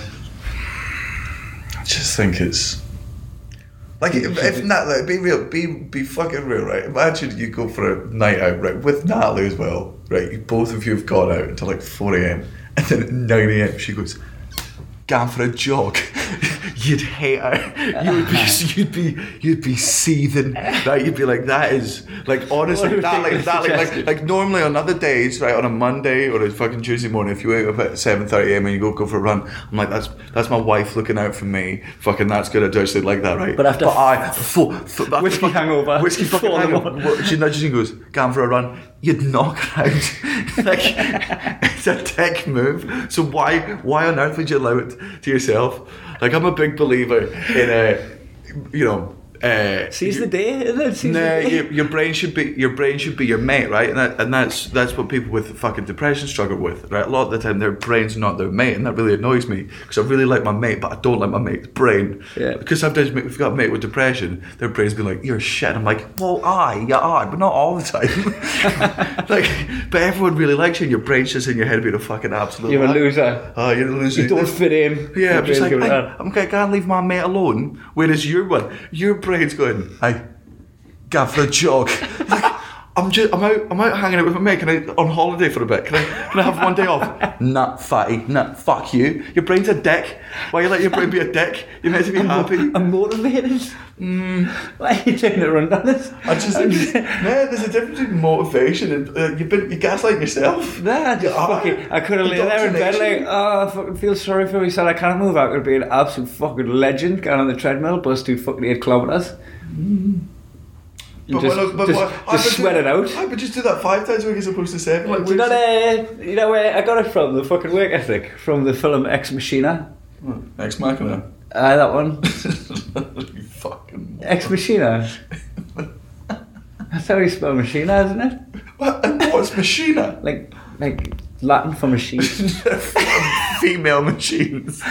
Speaker 4: I just think it's like if, if not like be real, be be fucking real, right? Imagine you go for a night out, right, with Natalie as well, right? You, both of you have gone out until like four a m and then at nine a m she goes, "Going for a jog." You'd hate her. You would be, you'd be, you'd be seething. Right? You'd be like, that is like honestly,
Speaker 3: What
Speaker 4: that
Speaker 3: are we
Speaker 4: like that like, like
Speaker 3: suggesting?
Speaker 4: like normally on other days, right, on a Monday or a fucking Tuesday morning, if you wake up at seven thirty a m and you go go for a run, I'm like, that's that's my wife looking out for me. Fucking, that's good. I do actually like that, right?
Speaker 3: But after
Speaker 4: but I full, full, that's
Speaker 3: whiskey
Speaker 4: fucking-
Speaker 3: hangover,
Speaker 4: whiskey fucking
Speaker 3: four in the
Speaker 4: hangover. What- She nudges and goes, "Going for a run." You'd knock her out. Like it's a dick move. So why why on earth would you allow it to yourself? Like I'm a big believer in a, you know. Uh,
Speaker 3: Seize the day, isn't it? Seize
Speaker 4: No,
Speaker 3: the day.
Speaker 4: your, your brain should be your brain should be your mate, right? And that, and that's that's what people with fucking depression struggle with, right? A lot of the time, their brain's not their mate, and that really annoys me because I really like my mate, but I don't like my mate's brain.
Speaker 3: Yeah.
Speaker 4: Because sometimes if you've got a mate with depression, their brain's be like, "You're shit." I'm like, "Well, I, yeah, I, but not all the time." Like, but everyone really likes you, and your brain's just in your head being a fucking absolute.
Speaker 3: You're a
Speaker 4: whack.
Speaker 3: loser.
Speaker 4: Oh, you're a loser.
Speaker 3: You don't fit in.
Speaker 4: Yeah,
Speaker 3: Your
Speaker 4: I'm just like,
Speaker 3: brain's
Speaker 4: I,
Speaker 3: going, "Ah."
Speaker 4: I'm I can't leave my mate alone. Whereas your one, your brain's going, "Hey, go for a jog." Like, I'm just, I'm out, I'm out hanging out with my mate. Can I on holiday for a bit? Can I, can I have one day off? Nah, fatty. Nah, fuck you. Your brain's a dick. Why you let your brain be a dick? You're meant to be happy.
Speaker 3: I'm motivated.
Speaker 4: Mm.
Speaker 3: Why are you taking a run on this?
Speaker 4: I just think, it's- no, there's a difference between motivation and uh, you've been you gaslighting yourself.
Speaker 3: Nah, just
Speaker 4: Yeah,
Speaker 3: fucking. I could have laid there in bed like,
Speaker 4: indoctrination.
Speaker 3: oh, I fucking feel sorry for myself. I can't move. I could be an absolute fucking legend going on the treadmill, bust through fucking eight kilometres. You
Speaker 4: But
Speaker 3: just,
Speaker 4: when I- but
Speaker 3: just,
Speaker 4: what- I
Speaker 3: just
Speaker 4: would
Speaker 3: sweat
Speaker 4: do-
Speaker 3: it out.
Speaker 4: I would just do that five times a week as opposed to seven. Like,
Speaker 3: Do you know, uh, you know where I got it from? The fucking work ethic from the film Ex Machina.
Speaker 4: Ex Machina.
Speaker 3: Ah, that one.
Speaker 4: You fucking.
Speaker 3: Ex Machina. That's how you spell machina, isn't it?
Speaker 4: What? And what's Machina?
Speaker 3: Like, like Latin for machine.
Speaker 4: Female machines.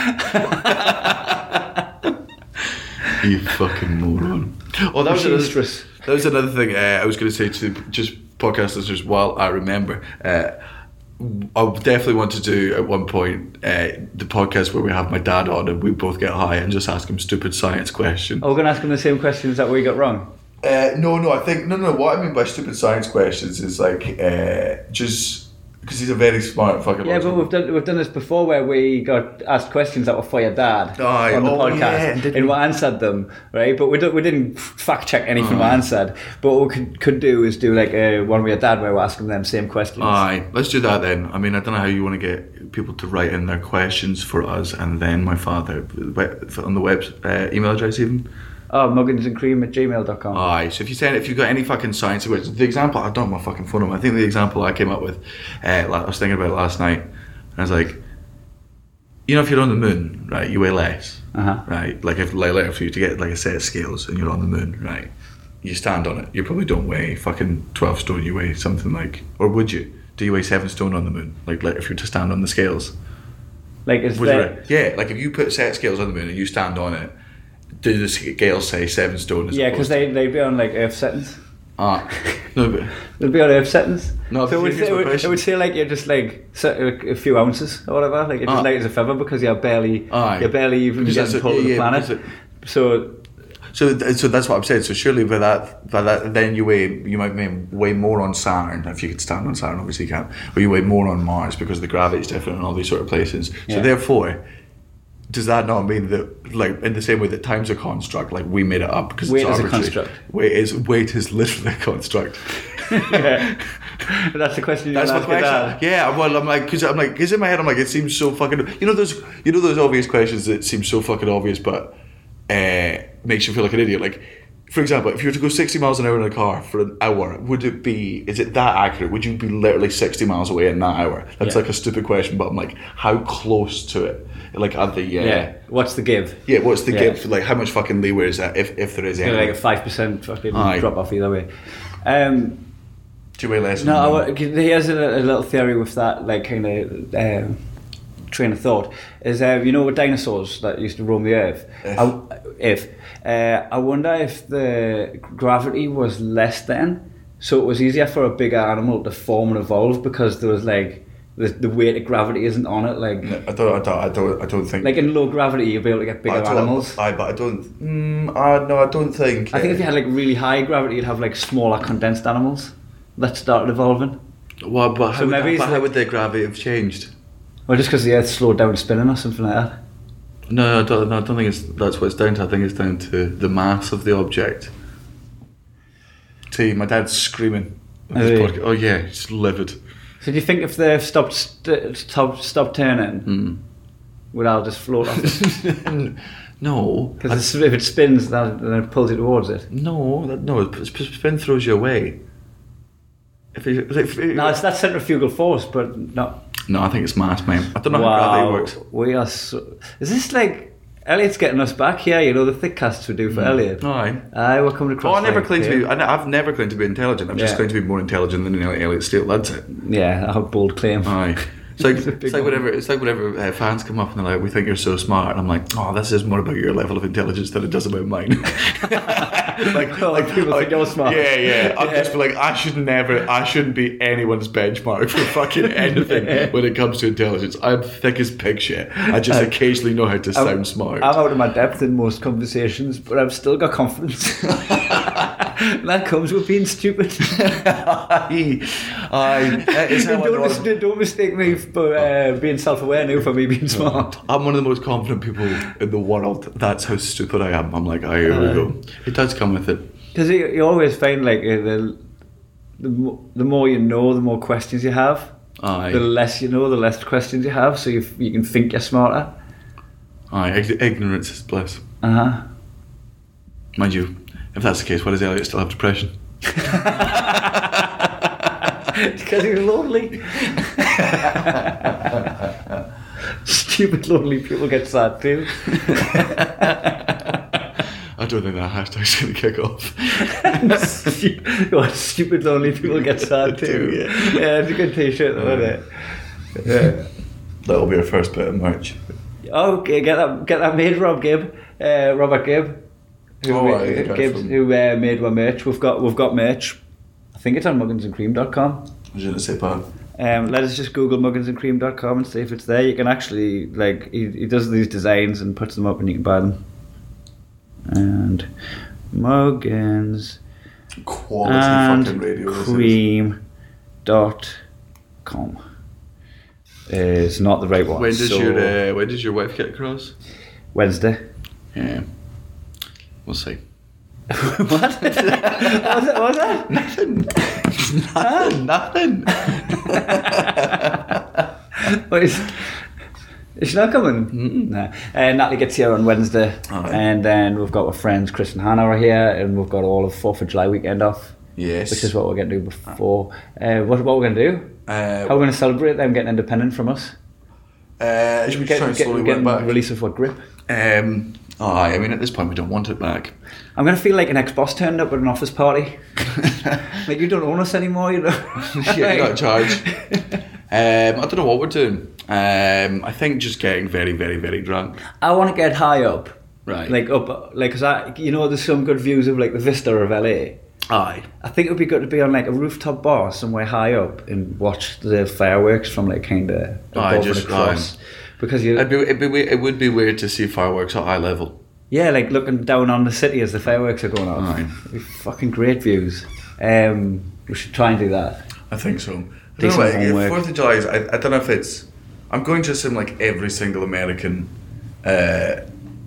Speaker 4: You fucking moron. Oh, that was another,
Speaker 3: Machinestress.
Speaker 4: that was another thing uh, I was going to say to just podcast listeners while I remember. Uh, I definitely want to do at one point uh, the podcast where we have my dad on and we both get high and just ask him stupid science questions.
Speaker 3: Oh, we're going to ask him the same questions that we got wrong.
Speaker 4: Uh, no, no, I think no, no. What I mean by stupid science questions is like uh, just Because he's a very smart fucking.
Speaker 3: Yeah,
Speaker 4: logical.
Speaker 3: but we've done we've done this before where we got asked questions that were for your dad
Speaker 4: Aye,
Speaker 3: on the
Speaker 4: oh,
Speaker 3: podcast,
Speaker 4: yeah, did
Speaker 3: and
Speaker 4: we?
Speaker 3: we answered them, right? But we don't, we didn't fact check anything we
Speaker 4: Aye.
Speaker 3: answered. But what we could, could do is do like a one with your dad where we're asking them same questions.
Speaker 4: Aye, let's do that then. I mean, I don't know how you want to get people to write in their questions for us, and then my father on the web uh, email address even.
Speaker 3: Oh, mugginsandcream at gmail dot com.
Speaker 4: Aye, so if you send, if you've got any fucking science questions, the example I don't have my fucking phone on. I think the example I came up with, uh, I was thinking about it last night, and I was like, you know, if you're on the moon, right, you weigh less,
Speaker 3: Uh-huh.
Speaker 4: right? Like if like later for you to get like a set of scales and you're on the moon, right? You stand on it, you probably don't weigh fucking twelve stone. You weigh something like, or would you? Do you weigh seven stone on the moon? Like, like if you're to stand on the scales,
Speaker 3: Like is
Speaker 4: would
Speaker 3: there?
Speaker 4: you, yeah, like if you put a set of scales on the moon and you stand on it, do the scales say seven stone? As
Speaker 3: Yeah, because
Speaker 4: opposed to-
Speaker 3: they they'd be on like Earth settings.
Speaker 4: Ah, no, but
Speaker 3: They'd be on Earth settings.
Speaker 4: No,
Speaker 3: so it would,
Speaker 4: here's
Speaker 3: say,
Speaker 4: my
Speaker 3: it, would, it
Speaker 4: question.
Speaker 3: would say like you're just like so- a few ounces or whatever. Like you're just
Speaker 4: Ah.
Speaker 3: light as a feather because you're barely
Speaker 4: Aye.
Speaker 3: you're barely even
Speaker 4: Because
Speaker 3: getting
Speaker 4: that's
Speaker 3: pulled
Speaker 4: what-
Speaker 3: to the
Speaker 4: yeah,
Speaker 3: planet.
Speaker 4: because it-
Speaker 3: So
Speaker 4: so th- so that's what I'm saying. So surely by that, by that, then you weigh you might weigh, weigh more on Saturn if you could stand on Saturn. Obviously you can't, or you weigh more on Mars because the gravity's different and all these sort of places. So
Speaker 3: Yeah.
Speaker 4: therefore, does that not mean that, like, in the same way that time's a construct, like we made it up because
Speaker 3: Weight
Speaker 4: it's
Speaker 3: is a
Speaker 4: arbitrary.
Speaker 3: construct.
Speaker 4: Weight is weight is literally a construct.
Speaker 3: yeah. That's the question.
Speaker 4: That's
Speaker 3: you're
Speaker 4: my
Speaker 3: asking
Speaker 4: question.
Speaker 3: Dad.
Speaker 4: Yeah, well, I'm like, because I'm like, because in my head, I'm like, it seems so fucking. You know those, you know those obvious questions that seem so fucking obvious, but uh, makes you feel like an idiot. Like, for example, if you were to go sixty miles an hour in a car for an hour, would it be? Is it that accurate? Would you be literally sixty miles away in that hour? That's
Speaker 3: Yeah.
Speaker 4: like a stupid question, but I'm like, how close to it? Like, are they? Yeah.
Speaker 3: Yeah. What's the give?
Speaker 4: Yeah, what's the
Speaker 3: Yeah.
Speaker 4: gift? Like, how much fucking leeway is that, if if there is
Speaker 3: You
Speaker 4: any?
Speaker 3: know, like a five percent fucking
Speaker 4: Aye.
Speaker 3: drop off either way. Um,
Speaker 4: Do you weigh less?
Speaker 3: no, I,
Speaker 4: than
Speaker 3: wa- here's a, a little theory with that, like kind of um, train of thought. Is uh, you know with dinosaurs that used to roam the earth?
Speaker 4: If.
Speaker 3: I, if uh, I wonder if the gravity was less then, so it was easier for a bigger animal to form and evolve because there was like the, the weight of gravity isn't on it. Like
Speaker 4: No, I don't. I don't. I don't. I don't think.
Speaker 3: like in low gravity, you'll be able to get bigger
Speaker 4: I don't,
Speaker 3: animals.
Speaker 4: I, but I don't. Mm, uh, no, I don't think.
Speaker 3: I think
Speaker 4: uh,
Speaker 3: if you had like really high gravity, you'd have like smaller condensed animals that started evolving.
Speaker 4: Well, but how,
Speaker 3: So
Speaker 4: would,
Speaker 3: maybe
Speaker 4: that,
Speaker 3: it's
Speaker 4: but how
Speaker 3: like-
Speaker 4: would the gravity have changed?
Speaker 3: Well, just because the Earth slowed down spinning or something like that.
Speaker 4: No, I don't, no, I don't think it's that's what it's down to. I think it's down to the mass of the object. See, my dad's screaming. on
Speaker 3: Oh,
Speaker 4: this
Speaker 3: yeah.
Speaker 4: podcast. Oh yeah, he's livid.
Speaker 3: So do you think if they've stopped st- stopped, stopped turning,
Speaker 4: Mm.
Speaker 3: would I just float off it?
Speaker 4: No, I-
Speaker 3: Because if it spins, then then it pulls you towards it.
Speaker 4: no, that, no. it- Spin throws you away. If it, if it,
Speaker 3: No, it's that centrifugal force, but not.
Speaker 4: no, I think it's mass, mate. I don't know how
Speaker 3: Wow,
Speaker 4: gravity works.
Speaker 3: we are. So, is this like Elliot's getting us back here? You know the thick casts we do for Elliot.
Speaker 4: Aye.
Speaker 3: Aye, we're coming
Speaker 4: Oh,
Speaker 3: across.
Speaker 4: I never
Speaker 3: like,
Speaker 4: claimed to
Speaker 3: yeah.
Speaker 4: be. I ne- I've never claimed to be intelligent. I'm just
Speaker 3: Yeah.
Speaker 4: claimed to be more intelligent than Elliot Steele. That's it.
Speaker 3: Yeah, a bold claim.
Speaker 4: Aye. It's like,
Speaker 3: It's a
Speaker 4: it's
Speaker 3: big
Speaker 4: like
Speaker 3: one.
Speaker 4: whatever. It's like whatever uh, fans come up and they're like, "We think you're so smart." And I'm like, "Oh, this is more about your level of intelligence than it does about mine." like,
Speaker 3: Well, like people think you're smart.
Speaker 4: Yeah, yeah. I'm
Speaker 3: Yeah.
Speaker 4: just like, I should never. I shouldn't be anyone's benchmark for fucking anything when it comes to intelligence. I'm thick as pig shit. I just occasionally know how to sound
Speaker 3: I'm,
Speaker 4: smart.
Speaker 3: I'm out of my depth in most conversations, but I've still got confidence. That comes with being stupid.
Speaker 4: Aye, aye. That is how I
Speaker 3: don't,
Speaker 4: know I'm-
Speaker 3: mis- don't mistake me for uh, being self-aware now for me being smart.
Speaker 4: I'm one of the most confident people in the world. That's how stupid I am. I'm like, oh, here we go. It does come with it.
Speaker 3: Because you, you always find like uh, the the, mo- the more you know, the more questions you have.
Speaker 4: Aye.
Speaker 3: The less you know, the less questions you have, so you f- you can think you're smarter.
Speaker 4: Aye, ig- ignorance is bliss.
Speaker 3: Uh huh.
Speaker 4: Mind you, if that's the case, why does Elliot still have depression?
Speaker 3: Because he's lonely. Stupid lonely people get sad too.
Speaker 4: I don't think that hashtag's going to kick off.
Speaker 3: What, stupid lonely people get sad too.
Speaker 4: Yeah.
Speaker 3: Yeah, it's a good t-shirt though, isn't it? Yeah.
Speaker 4: That'll be our first bit of merch.
Speaker 3: Oh, okay, get that get that made, Rob Gibb, uh, Robert Gibb, who,
Speaker 4: Oh,
Speaker 3: ma-
Speaker 4: right, the guy
Speaker 3: Gibbs,
Speaker 4: from-
Speaker 3: who uh, made our merch. We've got we've got merch. I think it's on muggins and cream dot com.
Speaker 4: Je ne sais pas.
Speaker 3: Um, let us just Google muggins and cream dot com and see if it's there. You can actually like he, he does these designs and puts them up, and you can buy them. And muggins
Speaker 4: Quality
Speaker 3: and
Speaker 4: fucking radio. this is.
Speaker 3: cream dot com. is not the right one.
Speaker 4: When does
Speaker 3: so
Speaker 4: your uh, when does your wife get across?
Speaker 3: Wednesday.
Speaker 4: Yeah, we'll see.
Speaker 3: What? what was it? What was that?
Speaker 4: Nothing. Nothing. Nothing.
Speaker 3: What is? Is she not coming?
Speaker 4: Mm-mm.
Speaker 3: No. Uh, Natalie gets here on Wednesday,
Speaker 4: Alright.
Speaker 3: and then we've got our friends Chris and Hannah are here, and we've got all of Fourth of July weekend off.
Speaker 4: Yes.
Speaker 3: Which is what we're going to do before. Uh, what, what we're going to do?
Speaker 4: Uh,
Speaker 3: How we're going to celebrate them getting independent from us?
Speaker 4: Uh,
Speaker 3: Should we
Speaker 4: try
Speaker 3: get,
Speaker 4: and
Speaker 3: get,
Speaker 4: slowly
Speaker 3: get
Speaker 4: work back.
Speaker 3: release of what grip?
Speaker 4: Um, oh, I mean, at this point, we don't want it back.
Speaker 3: I'm going to feel like an ex-boss turned up at an office party. Like, you don't own us anymore, you know?
Speaker 4: Yeah, you're not in charge. Um, I don't know what we're doing. Um, I think just getting very, very, very drunk.
Speaker 3: I want to get high up.
Speaker 4: Right.
Speaker 3: Like, up, like, because I, you know, there's some good views of, like, the vista of L A.
Speaker 4: Aye.
Speaker 3: I think it would be good to be on, like, a rooftop bar somewhere high up and watch the fireworks from, like, kind of
Speaker 4: Aye,
Speaker 3: above
Speaker 4: just,
Speaker 3: and across.
Speaker 4: aye.
Speaker 3: Because you...
Speaker 4: It'd be, it'd be, we- it would be weird to see fireworks at eye level.
Speaker 3: Yeah, like looking down on the city as the fireworks are going off.
Speaker 4: Aye.
Speaker 3: It'd be fucking great views. Um, we should try and do that.
Speaker 4: I think so. I
Speaker 3: Do
Speaker 4: don't
Speaker 3: some
Speaker 4: know, like,
Speaker 3: homework.
Speaker 4: Fourth of July is, I, I don't know if it's... I'm going to assume like every single American uh,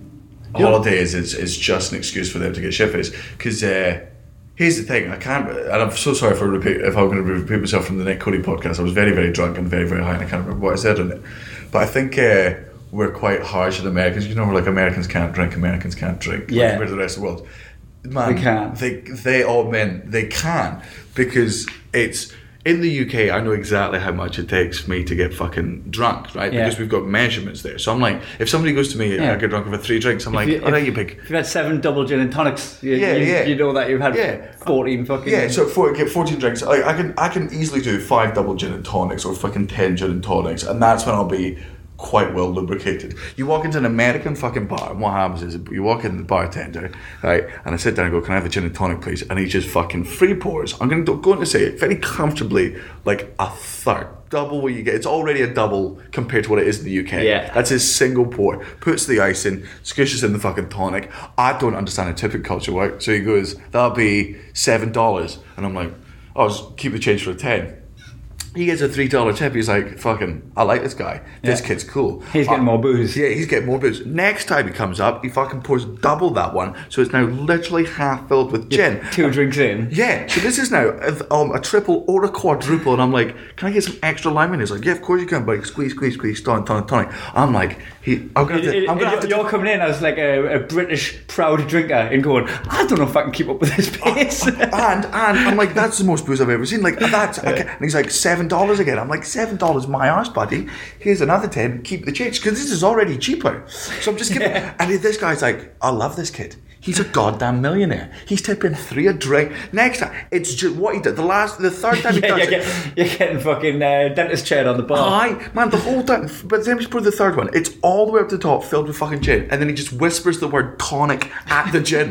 Speaker 4: holidays is, is just an excuse for them to get shit-faced. Because uh, here's the thing, I can't... And I'm so sorry for repeat, if I'm going to repeat myself from the Nick Cody podcast. I was very, very drunk and very, very high and I can't remember what I said on it. But I think... Uh, we're quite harsh at Americans. You know, we're like, Americans can't drink, Americans can't drink.
Speaker 3: Yeah.
Speaker 4: Like, compared to the rest of the world. Man,
Speaker 3: We can.
Speaker 4: They, they all men, they can. Because it's, in the U K, I know exactly how much it takes me to get fucking drunk, right?
Speaker 3: Yeah.
Speaker 4: Because we've got measurements there. So I'm like, if somebody goes to me,
Speaker 3: Yeah.
Speaker 4: I get drunk over three drinks, I'm like,
Speaker 3: you-
Speaker 4: oh, there
Speaker 3: if-
Speaker 4: you big.
Speaker 3: If you've had seven double gin and tonics, you,
Speaker 4: Yeah,
Speaker 3: you,
Speaker 4: yeah.
Speaker 3: you know that you've had
Speaker 4: Yeah.
Speaker 3: fourteen fucking...
Speaker 4: Yeah, so for, get fourteen drinks, I, I can I can easily do five double gin and tonics or fucking ten gin and tonics, and that's when I'll be quite well lubricated. You walk into an American fucking bar, and what happens is you walk in the bartender, right, and I sit down and go, can I have a gin and tonic, please? And he just fucking free pours. I'm going to go to say it very comfortably, like a third. Double what you get. It's already a double compared to what it is in the U K.
Speaker 3: Yeah.
Speaker 4: That's his single pour. Puts the ice in, squishes in the fucking tonic. I don't understand how tipping culture works. So he goes, that'll be seven dollars. And I'm like, oh, just keep the change for a ten. He gets a three dollar tip. He's like, fucking, I like this guy. This
Speaker 3: Yeah.
Speaker 4: kid's cool.
Speaker 3: He's getting
Speaker 4: Uh,
Speaker 3: more booze.
Speaker 4: Yeah, he's getting more booze. Next time he comes up, he fucking pours double that one. So it's now literally half filled with gin.
Speaker 3: Two drinks in.
Speaker 4: Yeah, so this is now a, um, a triple or a quadruple, and I'm like, can I get some extra lime in? He's like, yeah, of course you can, but squeeze, squeeze, squeeze, tonic, tonic, tonic. I'm like, he, I'm gonna, have to, I'm gonna have to.
Speaker 3: You're coming in as like a, a British proud drinker and going, I don't know if I can keep up with this pace.
Speaker 4: and and I'm like, that's the most booze I've ever seen. Like that's, I can, and he's like seven dollars again. I'm like, seven dollars, my arse, buddy. Here's another ten. Keep the change because this is already cheaper. So I'm just giving.
Speaker 3: Yeah.
Speaker 4: And this guy's like, I love this kid. He's a goddamn millionaire. He's tipping three a drink. Next time, it's just what he did. The last, the third time he
Speaker 3: yeah,
Speaker 4: does
Speaker 3: you're,
Speaker 4: it.
Speaker 3: getting, you're getting fucking uh, dentist chair on the bar.
Speaker 4: Aye, man, the whole time. But then we pour the third one. It's all the way up to the top, filled with fucking gin, and then he just whispers the word tonic at the gin.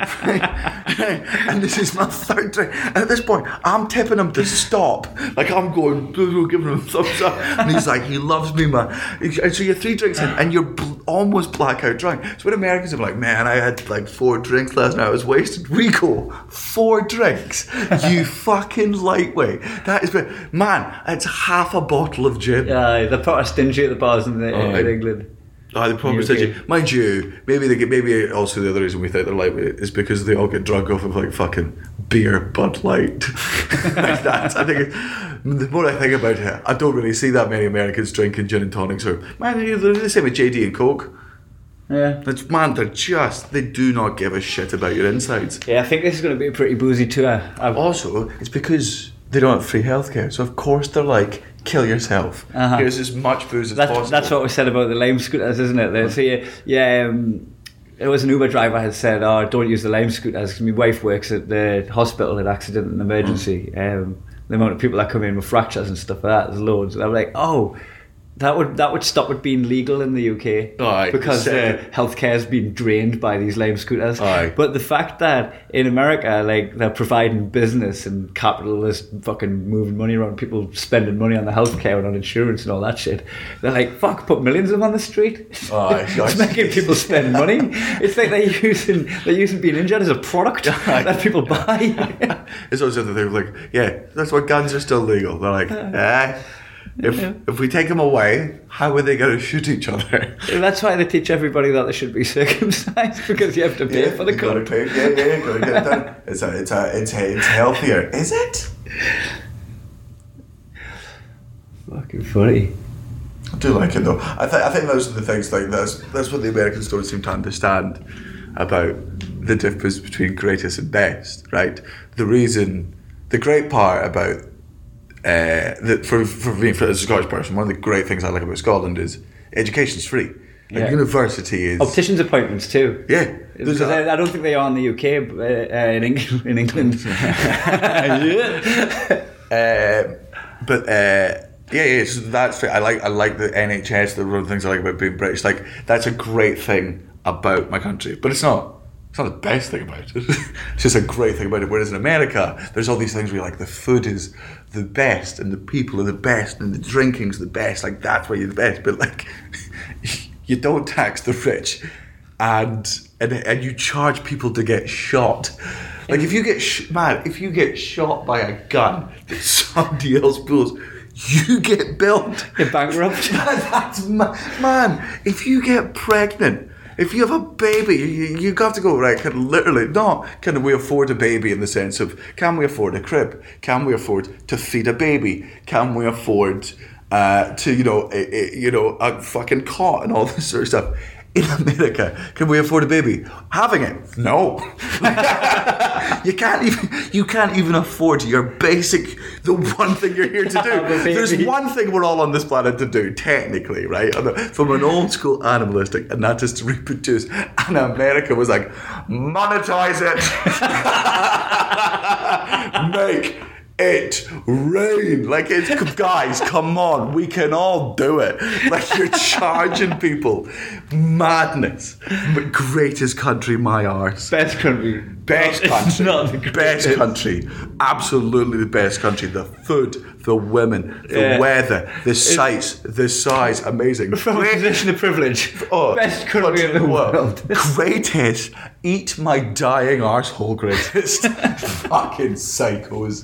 Speaker 4: And this is my third drink. And at this point, I'm tipping him to stop. Like I'm going, giving him a thumbs up, and he's like, he loves me, man. And so you're three drinks in, and you're bl- almost blackout drunk. So when Americans are like, man, I had like four drinks last night, I was wasted. We go, four drinks, you fucking lightweight. That is, man, it's half a bottle of gin.
Speaker 3: Yeah, they're part of stingy at the bars in, the,
Speaker 4: Aye.
Speaker 3: in England.
Speaker 4: Oh, the problem is
Speaker 3: U K.
Speaker 4: that you, mind you, maybe they get, maybe also the other reason we think they're lightweight is because they all get drunk off of like fucking beer, Bud Light. Like that. I think it, the more I think about it, I don't really see that many Americans drinking gin and tonics. Or man, they're the same with J D and Coke.
Speaker 3: Yeah.
Speaker 4: It's, man, they're just they do not give a shit about your insides.
Speaker 3: Yeah, I think this is going to be a pretty boozy tour. I've,
Speaker 4: Also, it's because they don't have free healthcare, so of course they're like, kill yourself.
Speaker 3: Uh-huh.
Speaker 4: Here's as much booze as
Speaker 3: that's,
Speaker 4: possible.
Speaker 3: that's what we said about the lime scooters, isn't it? They, so yeah, yeah um, it was an Uber driver had said, oh, don't use the lime scooters because my wife works at the hospital at accident and emergency.
Speaker 4: Mm.
Speaker 3: Um, the amount of people that come in with fractures and stuff like that, there's loads. And I'm like, oh, that would that would stop it being legal in the U K.
Speaker 4: Aye,
Speaker 3: because uh,
Speaker 4: exactly.
Speaker 3: healthcare has been drained by these lime scooters.
Speaker 4: Aye.
Speaker 3: But the fact that in America, like, they're providing business and capital is fucking moving money around, people spending money on the healthcare and on insurance and all that shit. They're like, fuck, put millions of them on the street.
Speaker 4: Aye,
Speaker 3: It's making people spend money. It's like they're using they're using being injured as a product
Speaker 4: Aye.
Speaker 3: that people buy.
Speaker 4: It's always the other thing, like, yeah, that's why guns are still legal. They're like, eh, If
Speaker 3: Yeah.
Speaker 4: if we take them away, how are they going to shoot each other?
Speaker 3: That's why they teach everybody that they should be circumcised, because you have to pay for the
Speaker 4: you gotta
Speaker 3: cunt.
Speaker 4: pay. Yeah, yeah, you gotta get it done. It's a, it's a, it's a, it's healthier. Is it?
Speaker 3: Fucking funny.
Speaker 4: I do like it though. I think I think those are the things like that's that's what the Americans don't seem to understand about the difference between greatest and best, right? The reason, the great part about uh, that for for me for, as a Scottish person, one of the great things I like about Scotland is education's free. Like
Speaker 3: Yeah.
Speaker 4: university is
Speaker 3: Opticians' appointments too.
Speaker 4: yeah.
Speaker 3: Because
Speaker 4: There's a-
Speaker 3: I, I don't think they are in the U K, but, uh, uh, in, Eng- in England. Yeah.
Speaker 4: Uh, but uh, yeah, yeah. So that's I like I like the N H S. The one of the things I like about being British, like that's a great thing about my country. But it's not. It's not the best thing about it. It's just a great thing about it. Whereas in America, there's all these things where you're like the food is the best, and the people are the best, and the drinking's the best. Like that's where you're the best. But like, you don't tax the rich, and and and you charge people to get shot. Like if you get sh- man, if you get shot by a gun that somebody else pulls, you get billed.
Speaker 3: You're bankrupt.
Speaker 4: That's ma- man. If you get pregnant, if you have a baby, you, you have to go right. Can literally not can we afford a baby in the sense of can we afford a crib? Can we afford to feed a baby? Can we afford uh, to you know a, a, you know a fucking cot and all this sort of stuff? In America, can we afford a baby? Having it? No. you can't even. You can't even afford your basic. The one thing you're here to
Speaker 3: Have a
Speaker 4: do.
Speaker 3: baby.
Speaker 4: There's one thing we're all on this planet to do, technically, right? From an old school animalistic, and that is to reproduce. And America was like, monetize it, make it rain. Like it's guys, come on, we can all do it. Like you're charging people madness. But greatest country, my arse.
Speaker 3: Best country.
Speaker 4: Best
Speaker 3: It's
Speaker 4: country.
Speaker 3: not the
Speaker 4: Best
Speaker 3: greatest.
Speaker 4: country. Absolutely the best country. The food, the women, the
Speaker 3: Yeah.
Speaker 4: weather, the sights, the size, amazing.
Speaker 3: From a
Speaker 4: Great-
Speaker 3: position of privilege.
Speaker 4: Oh,
Speaker 3: Best country in the world.
Speaker 4: Greatest. Eat my dying arsehole, greatest. Fucking psychos.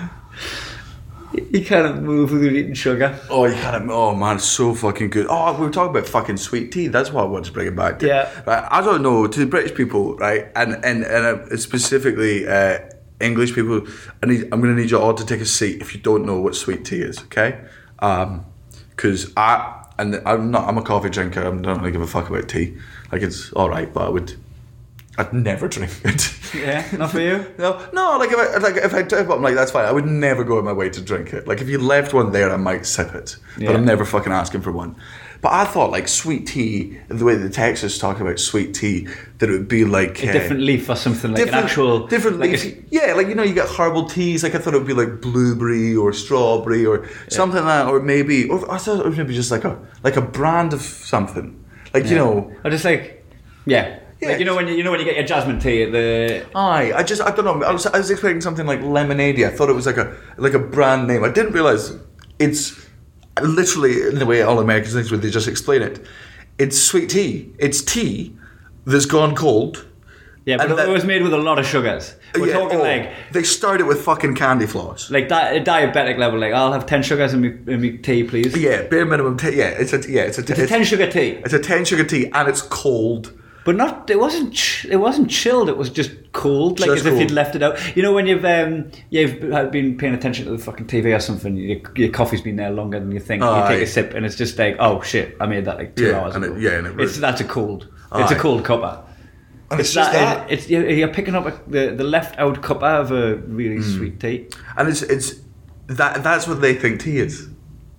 Speaker 3: You can't move without eating sugar.
Speaker 4: Oh, you can't. Oh man, so fucking good. Oh, we were talking about fucking sweet tea. That's what I want to bring it back to.
Speaker 3: Yeah.
Speaker 4: Right. I don't know to the British people, right, and and and uh, specifically uh, English people. I need. I'm going to need you all to take a seat if you don't know what sweet tea is. Okay. Um, because I and I'm not. I'm a coffee drinker. I don't really give a fuck about tea. Like it's all right, but I would. I'd never drink it.
Speaker 3: Yeah, not for you?
Speaker 4: No, no. Like if I like if I type up, I'm like that's fine. I would never go out my way to drink it. Like if you left one there, I might sip it,
Speaker 3: Yeah.
Speaker 4: but I'm never fucking asking for one. But I thought like sweet tea, the way the Texas talk about sweet tea, that it would be like
Speaker 3: A
Speaker 4: uh,
Speaker 3: different leaf or something, like an actual...
Speaker 4: different
Speaker 3: like
Speaker 4: leaf.
Speaker 3: a-
Speaker 4: Yeah, like you know, you get herbal teas. Like I thought it would be like blueberry or strawberry or something like that, or maybe, or I thought it was maybe just like a like a brand of something. Like you
Speaker 3: Yeah.
Speaker 4: know.
Speaker 3: I just like... Yeah.
Speaker 4: Yeah.
Speaker 3: Like, you know when you, you know when you get your jasmine tea at the...
Speaker 4: Aye, I just I don't know. I was I was expecting something like Lemonade. I thought it was like a like a brand name. I didn't realize it's literally in the way all Americans think where they just explain it. It's sweet tea. It's tea that's gone cold.
Speaker 3: Yeah, but
Speaker 4: And that-
Speaker 3: it was made with a lot of sugars. We're
Speaker 4: Yeah,
Speaker 3: talking
Speaker 4: oh,
Speaker 3: like...
Speaker 4: they started with fucking candy floss.
Speaker 3: Like di- diabetic level, like I'll have ten sugars in me, in me tea, please.
Speaker 4: Yeah, bare minimum. T- yeah, it's a yeah, it's a
Speaker 3: It's a ten sugar tea,
Speaker 4: It's a ten sugar tea and it's cold.
Speaker 3: but not. It wasn't. Ch- it wasn't chilled. It was just cold, like
Speaker 4: Just
Speaker 3: as if
Speaker 4: cold.
Speaker 3: you'd left it out. You know when you've um, you've been paying attention to the fucking T V or something. Your, your coffee's been there longer than you think. You
Speaker 4: Aye.
Speaker 3: take a sip and it's just like, oh shit, I made that like two
Speaker 4: Yeah,
Speaker 3: hours
Speaker 4: and
Speaker 3: ago.
Speaker 4: it- yeah, and it
Speaker 3: it's
Speaker 4: was-
Speaker 3: that's a cold. It's a
Speaker 4: Aye.
Speaker 3: cold cuppa.
Speaker 4: And it's, just that.
Speaker 3: It's you're, you're picking up a, the the left out cuppa of a really
Speaker 4: Hmm.
Speaker 3: sweet tea.
Speaker 4: and it's it's that that's what they think tea is.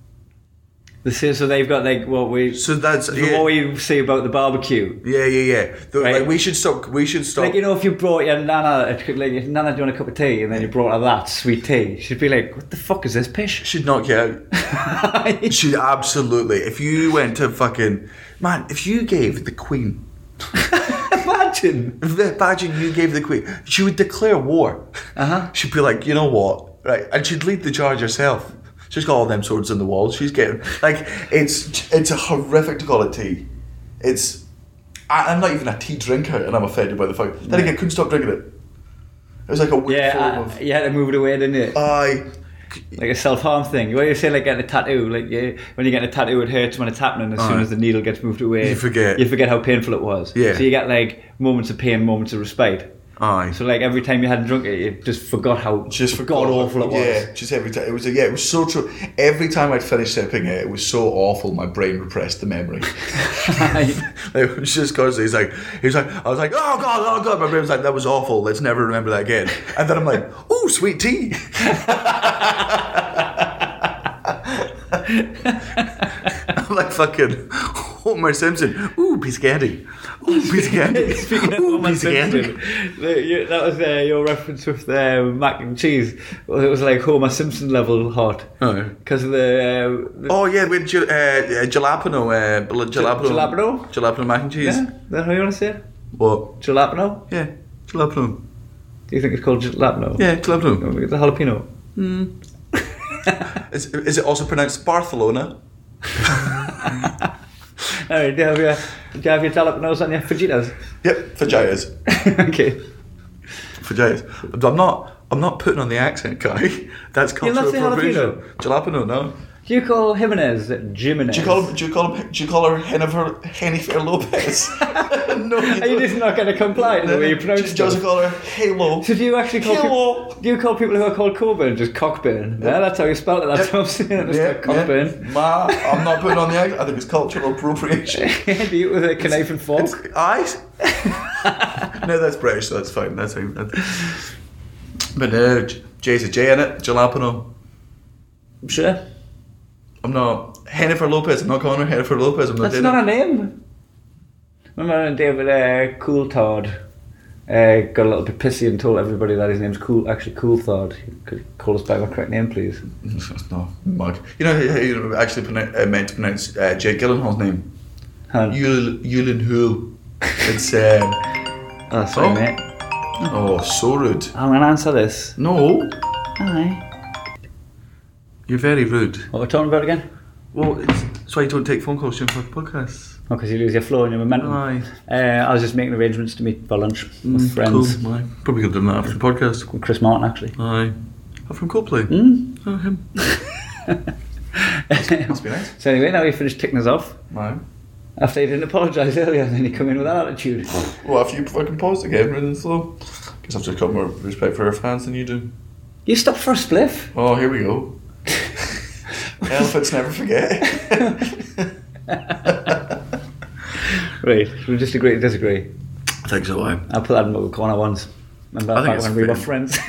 Speaker 3: This is, so they've got like what we
Speaker 4: So that's yeah.
Speaker 3: what we say about the barbecue.
Speaker 4: Yeah, yeah, yeah. The,
Speaker 3: Right.
Speaker 4: Like we should stop. We should stop.
Speaker 3: Like, you know, if you brought your nana, like if nana doing a cup of tea, and then you brought her that sweet tea, she'd be like, "What the fuck is this pish?"
Speaker 4: She'd knock you out. She'd absolutely. If you went to fucking man, if you gave the Queen,
Speaker 3: Imagine.
Speaker 4: if the imagine you gave the Queen, she would declare war.
Speaker 3: Uh-huh.
Speaker 4: She'd be like, you know what, right? And she'd lead the charge herself. She's got all them swords in the walls. She's getting like it's it's a horrific to call it tea. It's I, I'm not even a tea drinker, and I'm offended by the fact. Then again, I couldn't stop drinking it. It was like a weird
Speaker 3: Yeah,
Speaker 4: form
Speaker 3: I,
Speaker 4: of
Speaker 3: you had to move it away, didn't you?
Speaker 4: I.
Speaker 3: like a self-harm thing. What you say, like getting a tattoo, like you, when you get a tattoo, it hurts when it's happening. As
Speaker 4: Aye.
Speaker 3: soon as the needle gets moved away,
Speaker 4: You forget.
Speaker 3: You forget how painful it was.
Speaker 4: Yeah.
Speaker 3: So you get like moments of pain, moments of respite.
Speaker 4: Aye.
Speaker 3: So like every time you hadn't drunk it, you just forgot how
Speaker 4: Just
Speaker 3: god awful it was.
Speaker 4: Yeah, just every time. It was, yeah, it was so true. Every time I'd finish sipping it, it was so awful. My brain repressed the memory. It was just because he's like, he was like, I was like, oh god, oh god. My brain was like, that was awful. Let's never remember that again. And then I'm like, ooh, sweet tea. I'm like fucking Homer Simpson. Ooh, piece of candy. Ooh, piece of candy.
Speaker 3: Speaking of
Speaker 4: Ooh,
Speaker 3: Homer
Speaker 4: piece of candy.
Speaker 3: Simpson, the, you, that was uh, your reference with uh, mac and cheese. Well, it was like Homer Simpson level hot
Speaker 4: Oh.
Speaker 3: because of the, uh, the
Speaker 4: Oh yeah, with uh, uh, jalapeno, uh, jalapeno,
Speaker 3: jalapeno?
Speaker 4: jalapeno mac and cheese.
Speaker 3: yeah. Is that how you want to say it?
Speaker 4: What?
Speaker 3: Jalapeno?
Speaker 4: Yeah, jalapeno.
Speaker 3: Do you think it's called jalapeno?
Speaker 4: Yeah, jalapeno.
Speaker 3: No, it's a jalapeno.
Speaker 4: Is, is it also pronounced Barcelona?
Speaker 3: Alright, do you have your, do you have your jalapenos on your fajitas?
Speaker 4: Yep, vaginas.
Speaker 3: Okay.
Speaker 4: Vaginas. I'm not. I'm not putting on the accent, guy. That's
Speaker 3: You'll not
Speaker 4: cultural
Speaker 3: say
Speaker 4: appropriation. Jalapeno, no.
Speaker 3: Do you call Jimenez Jimenez?
Speaker 4: Do you call him? Do you call him? Do you call her Jennifer Jennifer Lopez? No, you
Speaker 3: Are you just not going to comply to the way you pronounce
Speaker 4: Just, just
Speaker 3: it?
Speaker 4: call her Halo.
Speaker 3: So do you actually call
Speaker 4: Hello.
Speaker 3: people, do you call people who are called Coburn just Cockburn? Yeah, that's how you spell it. That's
Speaker 4: Yep.
Speaker 3: what I'm saying. It's
Speaker 4: Yeah,
Speaker 3: like Cockburn.
Speaker 4: yeah. Ma, I'm not putting on the accent. I think it's cultural appropriation.
Speaker 3: Do you eat with a knife and fork?
Speaker 4: It's eyes. No, that's British, so that's fine. That's fine. That's... But no, J- J's a J in it. Jalapeno.
Speaker 3: Sure.
Speaker 4: I'm not Jennifer Lopez. I'm not calling her Jennifer Lopez. I'm not
Speaker 3: That's
Speaker 4: doing
Speaker 3: not
Speaker 4: it.
Speaker 3: a name. Remember when David uh, Coulthard uh, got a little bit pissy and told everybody that his name's Cool, actually Coulthard. Could you call us by my correct name, please?
Speaker 4: No, mug. You know how you actually pronoun- uh, meant to pronounce uh, Jake Gyllenhaal's name?
Speaker 3: Han.
Speaker 4: Yul Yulin Hool. It's um.
Speaker 3: Oh, sorry,
Speaker 4: Oh.
Speaker 3: mate.
Speaker 4: Oh, so rude.
Speaker 3: I'm going to answer this.
Speaker 4: No,
Speaker 3: Aye.
Speaker 4: you're very rude.
Speaker 3: What are we talking about again?
Speaker 4: Well, it's, that's why you don't take phone calls during fucking podcasts.
Speaker 3: Oh, because you lose your flow and your momentum.
Speaker 4: Aye.
Speaker 3: Uh, I was just making arrangements to meet for lunch with friends.
Speaker 4: Cool. Aye. Probably could have done that after the podcast.
Speaker 3: With Chris Martin, actually.
Speaker 4: Aye. Oh, from Coldplay.
Speaker 3: Mm.
Speaker 4: Oh, him. Must be nice.
Speaker 3: So anyway, now you finished ticking us off.
Speaker 4: Aye.
Speaker 3: After you didn't apologise earlier, and then you come in with that attitude.
Speaker 4: Well, if you fucking paused again, rather than slow. Guess I've just got more respect for our fans than you do.
Speaker 3: You stopped for a spliff.
Speaker 4: Oh, here we go. Elephants never forget.
Speaker 3: Right, we just agree to disagree.
Speaker 4: I think so, I.
Speaker 3: I'll put that in the corner once. Remember
Speaker 4: I think
Speaker 3: back
Speaker 4: it's
Speaker 3: when we were
Speaker 4: fair.
Speaker 3: friends?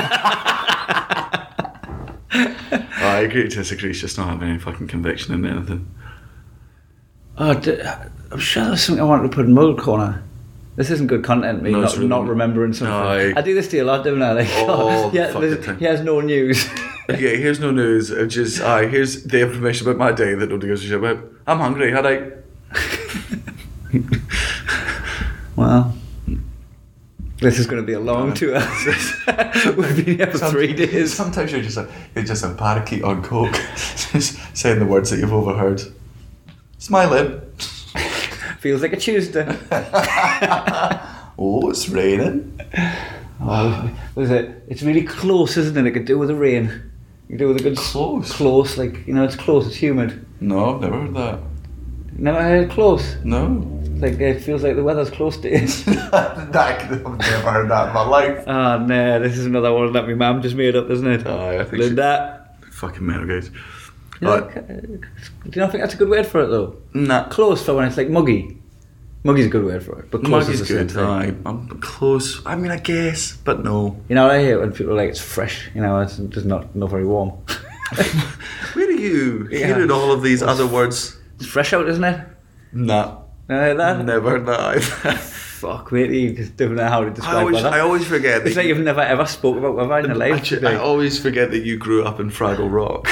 Speaker 4: I agree to disagree, it's just not having any fucking conviction in anything.
Speaker 3: Oh, d- I'm sure there's something I wanted to put in Muggle Corner. This isn't good content, me
Speaker 4: No,
Speaker 3: not,
Speaker 4: it's really
Speaker 3: not
Speaker 4: not.
Speaker 3: remembering something.
Speaker 4: Aye.
Speaker 3: I do this to you a lot, don't I? Like,
Speaker 4: Oh,
Speaker 3: yeah,
Speaker 4: fucking
Speaker 3: there's-
Speaker 4: thing.
Speaker 3: he has no news.
Speaker 4: Yeah, here's no news, it's just, aye, here's the information about my day that nobody gives a shit about. I'm hungry, had I?
Speaker 3: Well, this is going to be a long tour. We've been here for
Speaker 4: Some-
Speaker 3: three days.
Speaker 4: Sometimes you're just a, you're just a parakeet on coke, just saying the words that you've overheard. Smiling.
Speaker 3: Feels like a Tuesday.
Speaker 4: Oh, it's raining.
Speaker 3: Oh, was it? It's really close, isn't it? It could do with the rain. You could do with a good
Speaker 4: Close?
Speaker 3: Close, like, you know, it's close. It's humid.
Speaker 4: No, I've never heard that.
Speaker 3: Never heard close.
Speaker 4: No.
Speaker 3: Like it feels like the weather's close to it.
Speaker 4: that, I've never heard that in my life.
Speaker 3: Oh no, this is another one that my mum just made up, isn't it?
Speaker 4: Aye, I think
Speaker 3: Linda.
Speaker 4: Fucking mental guys.
Speaker 3: You know, uh, do you not think that's a good word for it though?
Speaker 4: Nah.
Speaker 3: Close for when it's like muggy. Muggy's a good word for it, but close
Speaker 4: Muggy's
Speaker 3: is the same
Speaker 4: good.
Speaker 3: thing.
Speaker 4: Aye, I'm close. I mean, I guess, but no.
Speaker 3: You know what I hate when people are like it's fresh. You know, it's just not not very warm.
Speaker 4: Where are you
Speaker 3: Yeah.
Speaker 4: hearing all of these other words?
Speaker 3: It's fresh out, isn't it?
Speaker 4: Nah.
Speaker 3: Uh, that
Speaker 4: Never heard that either.
Speaker 3: fuck, mate, you just don't know how to
Speaker 4: I
Speaker 3: describe
Speaker 4: always,
Speaker 3: weather.
Speaker 4: I always forget that
Speaker 3: It's like
Speaker 4: you-
Speaker 3: you've never ever spoke about weather in your life.
Speaker 4: Actually, I
Speaker 3: Like,
Speaker 4: always forget that you grew up in Fraggle Rock.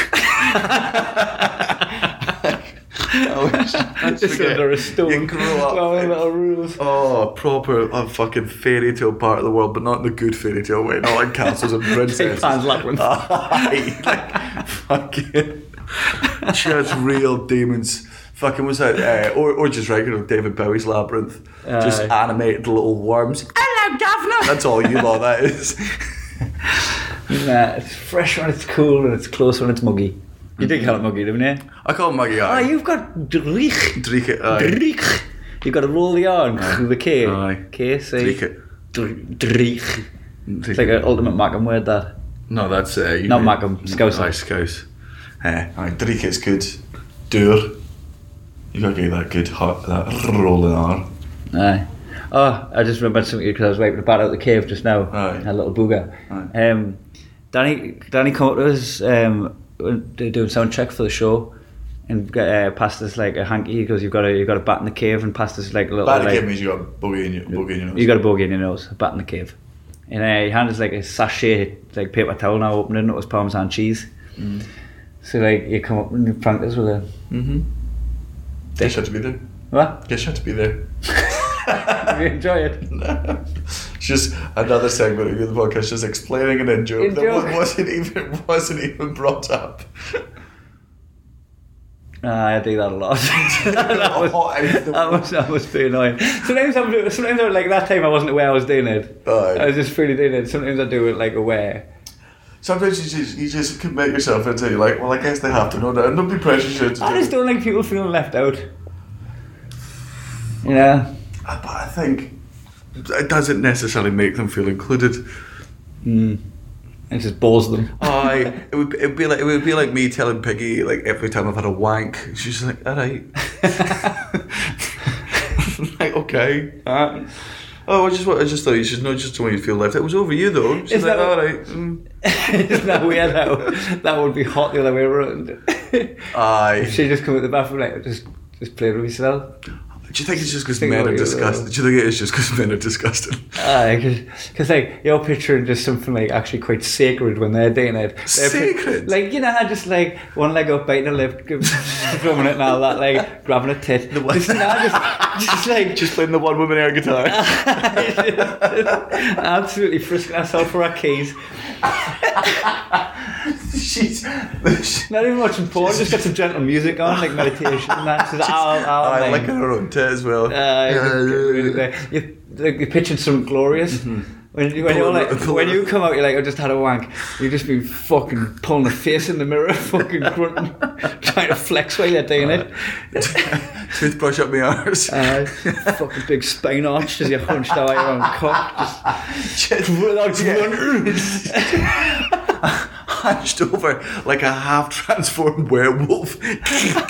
Speaker 4: I always, I
Speaker 3: just
Speaker 4: forget.
Speaker 3: under a stone.
Speaker 4: You grew up
Speaker 3: Following
Speaker 4: in-
Speaker 3: little rules.
Speaker 4: Oh, proper a fucking fairy tale part of the world, but not in the good fairy tale way. Not like castles and princesses.
Speaker 3: Pan's Labyrinth.
Speaker 4: Aye, like fucking just real demons. Fucking was that, uh, or or just regular David Bowie's Labyrinth, just
Speaker 3: Aye.
Speaker 4: animated little worms. Hello, Governor. That's all you lot that is.
Speaker 3: Nah, it's fresh when it's cool and it's close when it's muggy. You did call it muggy, didn't you?
Speaker 4: I call it muggy,
Speaker 3: Ah,
Speaker 4: aye.
Speaker 3: you've got dreich.
Speaker 4: Drink it, aye.
Speaker 3: Dreich. You've got to roll the R through the K.
Speaker 4: Aye.
Speaker 3: K, say.
Speaker 4: Drink it.
Speaker 3: Dreich. It's like an ultimate Macam word, that.
Speaker 4: No, that's... Uh, you
Speaker 3: Not
Speaker 4: know-
Speaker 3: Macam, Scouse.
Speaker 4: Aye, Scouse. Uh, aye, drink it's good. Doer. You gotta get that good hot, that rolling R.
Speaker 3: Aye. Oh, I just remembered something because I was wiping the bat out of the cave just now.
Speaker 4: Aye.
Speaker 3: A little booger.
Speaker 4: Aye.
Speaker 3: Um, Danny, Danny came up to us um, they're doing sound check for the show, and uh, passed us like a hanky. He goes, "You've got a, you've got a bat in the cave," and passed us like a little.
Speaker 4: Bad
Speaker 3: like,
Speaker 4: game means you got a bogey in your, bogey in your nose.
Speaker 3: You got a bogey in your nose, a bat in the cave. And uh, he handed us like a sachet, like paper towel now, opening it was Parmesan cheese.
Speaker 4: Mm.
Speaker 3: So like, you come up and you prank us with a...
Speaker 4: Mm-hmm. Guess you had to be there.
Speaker 3: What?
Speaker 4: Guess you had to be there.
Speaker 3: You enjoy it?
Speaker 4: It's just another segment of the podcast, just explaining an in joke
Speaker 3: In
Speaker 4: that
Speaker 3: joke.
Speaker 4: wasn't even wasn't even brought up.
Speaker 3: Ah, I do that a lot. that, was,
Speaker 4: Oh, I-
Speaker 3: that was that was pretty annoying. Sometimes I'm doing, sometimes I, like that time I wasn't aware I was doing it.
Speaker 4: Aye.
Speaker 3: I was just freely doing it. Sometimes I do it like aware.
Speaker 4: Sometimes you just you just commit yourself into it. You're like, well, I guess they have to know that, and don't be precious to do
Speaker 3: I just
Speaker 4: it.
Speaker 3: don't like people feeling left out. Yeah.
Speaker 4: Uh, But I think it doesn't necessarily make them feel included.
Speaker 3: Mm. It just bores them.
Speaker 4: Aye, it would it'd be like it would be like me telling Piggy like every time I've had a wank, she's like, all right, like okay. Uh, oh, I just I just thought you should know just the way you feel left. It was over you though. She's
Speaker 3: Is
Speaker 4: like,
Speaker 3: that-
Speaker 4: all right. Mm.
Speaker 3: Isn't that weird how that would be hot the other way around?
Speaker 4: Aye.
Speaker 3: She just come at the bathroom like, just just play with yourself.
Speaker 4: Do you think it's just because
Speaker 3: Think
Speaker 4: men
Speaker 3: about
Speaker 4: are
Speaker 3: you,
Speaker 4: disgusting?
Speaker 3: though.
Speaker 4: Do you think it is just because men are disgusting?
Speaker 3: Aye, because like you're picturing just something like actually quite sacred when they're doing it. They're
Speaker 4: Sacred?
Speaker 3: like, you know how just like one leg up, biting a lip, drumming it and all that, like grabbing a tit.
Speaker 4: The one-
Speaker 3: Just, you know, just, just like
Speaker 4: Just playing the one woman air guitar.
Speaker 3: absolutely frisking herself for her keys.
Speaker 4: She's.
Speaker 3: Not even watching porn, just got some gentle music on, like meditation and that. She's like, I'll, I'll,
Speaker 4: I
Speaker 3: like,
Speaker 4: like her own tit as well.
Speaker 3: Uh, you're, you're pitching some glorious. When, you- when, you're like, when you come out, you're like, I just had a wank. You've just been fucking pulling a face in the mirror, fucking grunting, trying to flex while you're doing it.
Speaker 4: Toothbrush up my arse.
Speaker 3: Uh, fucking big spine arch as you're hunched out your own cock. Just without grunting.
Speaker 4: Hunched over like a half transformed werewolf.
Speaker 3: Like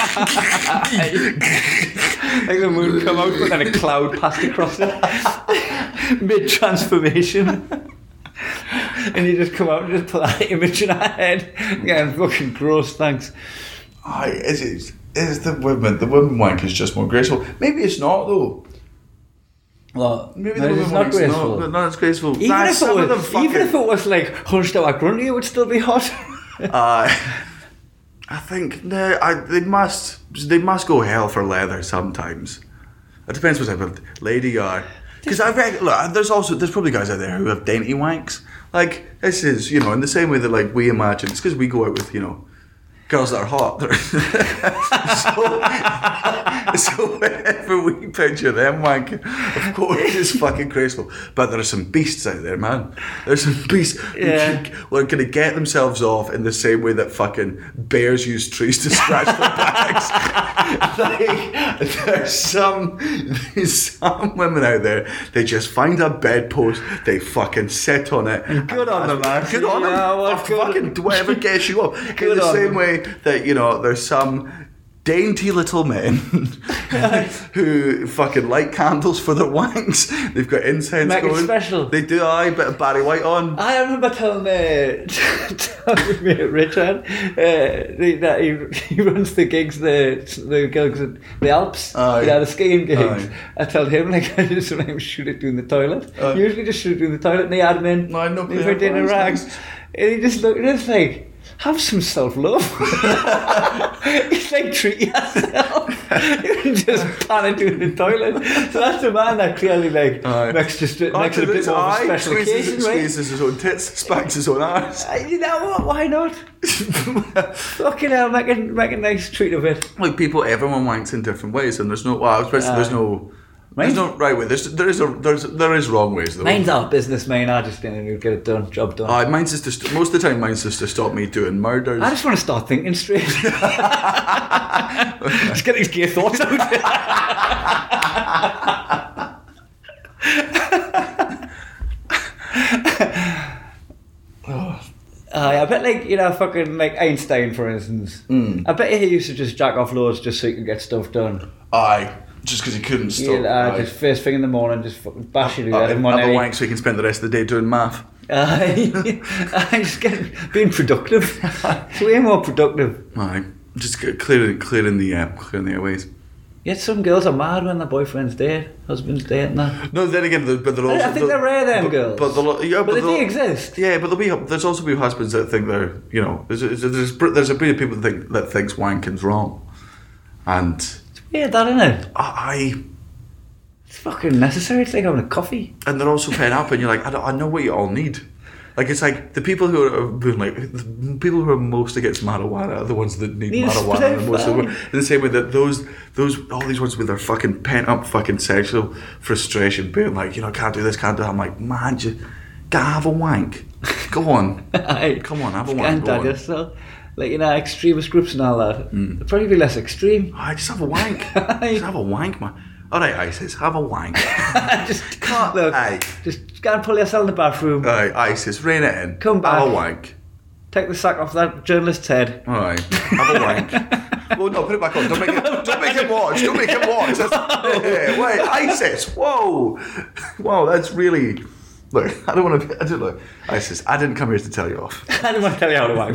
Speaker 3: the moon come out, but then a cloud passed across it. Mid transformation. And you just come out and just put that image in our head. Yeah, fucking gross, thanks.
Speaker 4: Aye, is it? Is the women the women wank is just more graceful? Maybe it's not though.
Speaker 3: Well,
Speaker 4: Maybe
Speaker 3: no,
Speaker 4: the
Speaker 3: it's
Speaker 4: women
Speaker 3: not
Speaker 4: wank's
Speaker 3: graceful.
Speaker 4: not. No, it's graceful.
Speaker 3: Even,
Speaker 4: Nah,
Speaker 3: if it
Speaker 4: some of them
Speaker 3: was,
Speaker 4: fucking.
Speaker 3: even if it was like hunched out like grunty, it would still be hot.
Speaker 4: Uh, I think no. I they must they must go hell for leather sometimes. It depends what type of lady you are. Because I reckon, look, there's also there's probably guys out there who have dainty wanks. Like this is you know in the same way that like we imagine it's because we go out with you know girls that are hot. so, so whenever we picture them wanking, of course it's fucking graceful. But there are some beasts out there, man. There's some beasts
Speaker 3: Yeah.
Speaker 4: who can, are going to get themselves off in the same way that fucking bears use trees to scratch their backs. Like, there's some, there's some women out there, they just find a bedpost, they fucking sit on it.
Speaker 3: And good on them, man.
Speaker 4: Good on them.
Speaker 3: Yeah, well,
Speaker 4: Oh,
Speaker 3: good.
Speaker 4: fucking whatever gets you up. In
Speaker 3: Good
Speaker 4: the
Speaker 3: on
Speaker 4: same
Speaker 3: them.
Speaker 4: way that, you know, there's some dainty little men who fucking light candles for their wanks. They've got incense
Speaker 3: Make it
Speaker 4: going.
Speaker 3: special.
Speaker 4: They do, aye, bit of Barry White on.
Speaker 3: I remember telling, uh, telling me Richard uh, that he, he runs the gigs, the the gigs in the Alps,
Speaker 4: Aye.
Speaker 3: yeah, the skiing gigs.
Speaker 4: Aye.
Speaker 3: I told him like I just sometimes shoot it doing the toilet.
Speaker 4: Aye.
Speaker 3: Usually just shoot it doing the toilet, and they had him in.
Speaker 4: No, no,
Speaker 3: He
Speaker 4: yeah,
Speaker 3: went in a
Speaker 4: nice,
Speaker 3: rag,
Speaker 4: nice.
Speaker 3: and he just looked at us like, have some self-love. It's like treat yourself. You just pan it doing the toilet. So that's a man that clearly like
Speaker 4: Aye.
Speaker 3: makes just
Speaker 4: Oh,
Speaker 3: makes it a bit more of a
Speaker 4: aye,
Speaker 3: special
Speaker 4: squeezes,
Speaker 3: occasion, right?
Speaker 4: squeezes his own tits, spanks his own arse.
Speaker 3: Uh, You know what? Why not? Fucking hell, make a, make a nice treat of it.
Speaker 4: Like people, everyone wanks in different ways, and there's no. Well, especially there's
Speaker 3: Aye.
Speaker 4: no. There's no right way. There's there is a there's there is wrong ways though.
Speaker 3: Mine's our business, mate. I just didn't get it done, job done.
Speaker 4: Uh, mine's just to st- most of the time. Mine's just to stop me doing murders.
Speaker 3: I just want to start thinking straight. Just get these gay thoughts out. oh. Uh, I bet, like, you know, fucking, like, Einstein, for instance.
Speaker 4: Mm.
Speaker 3: I bet he used to just jack off loads just so he could get stuff done.
Speaker 4: Aye, just because he couldn't stop.
Speaker 3: Yeah, uh, just first thing in the morning, just fucking bash it
Speaker 4: Uh,
Speaker 3: together.
Speaker 4: have a wank so he can spend the rest of the day doing math.
Speaker 3: Aye. Aye, just getting, being productive. It's way more productive.
Speaker 4: Aye, just get- clearing clearing the uh, clearing the airways.
Speaker 3: Yet some girls are mad when their boyfriend's dead, husband's dead and that.
Speaker 4: No, then again, they're- but they're also.
Speaker 3: I think they're rare, them
Speaker 4: but,
Speaker 3: girls.
Speaker 4: But, they'll- yeah,
Speaker 3: But
Speaker 4: but
Speaker 3: they
Speaker 4: they'll-
Speaker 3: do exist.
Speaker 4: Yeah, but there'll be there's also be husbands that think they're you know there's there's there's, there's a breed of people that think that thinks wanking's wrong, and
Speaker 3: Yeah, that innit?
Speaker 4: I
Speaker 3: It's fucking necessary. It's like having a coffee.
Speaker 4: and they're also fed up, and you're like I, don't, I know what you all need. Like it's like the people who are who are like the people who are most against marijuana are the ones that need
Speaker 3: Need a
Speaker 4: marijuana the
Speaker 3: spliff,
Speaker 4: most.
Speaker 3: man.
Speaker 4: In the same way that those those all these ones with their fucking pent up fucking sexual frustration, being like you know can't do this, can't do that. I'm like man, just go have a wank. Go on,
Speaker 3: Aye.
Speaker 4: come on, have a
Speaker 3: Just
Speaker 4: wank.
Speaker 3: can't
Speaker 4: Go
Speaker 3: tell
Speaker 4: on.
Speaker 3: yourself. Like, you know, extremist groups and all that. Mm. It'd probably be less extreme.
Speaker 4: I just have a wank.
Speaker 3: Aye.
Speaker 4: Just have a wank, man. All right, ISIS, have a wank.
Speaker 3: Just can't look.
Speaker 4: Aye.
Speaker 3: Just go and pull yourself in the bathroom.
Speaker 4: All right, ISIS, rein it in.
Speaker 3: Come back.
Speaker 4: Have a wank.
Speaker 3: Take the sack off that journalist's head.
Speaker 4: All right, have a wank. Well, no, put it back on. Don't make it. Don't make him watch. Don't make him watch. That's, yeah, wait, ISIS. Whoa, whoa, that's really. Look, I don't want to. I don't look. ISIS, I didn't come here to tell you off.
Speaker 3: I don't want to tell you how to wank.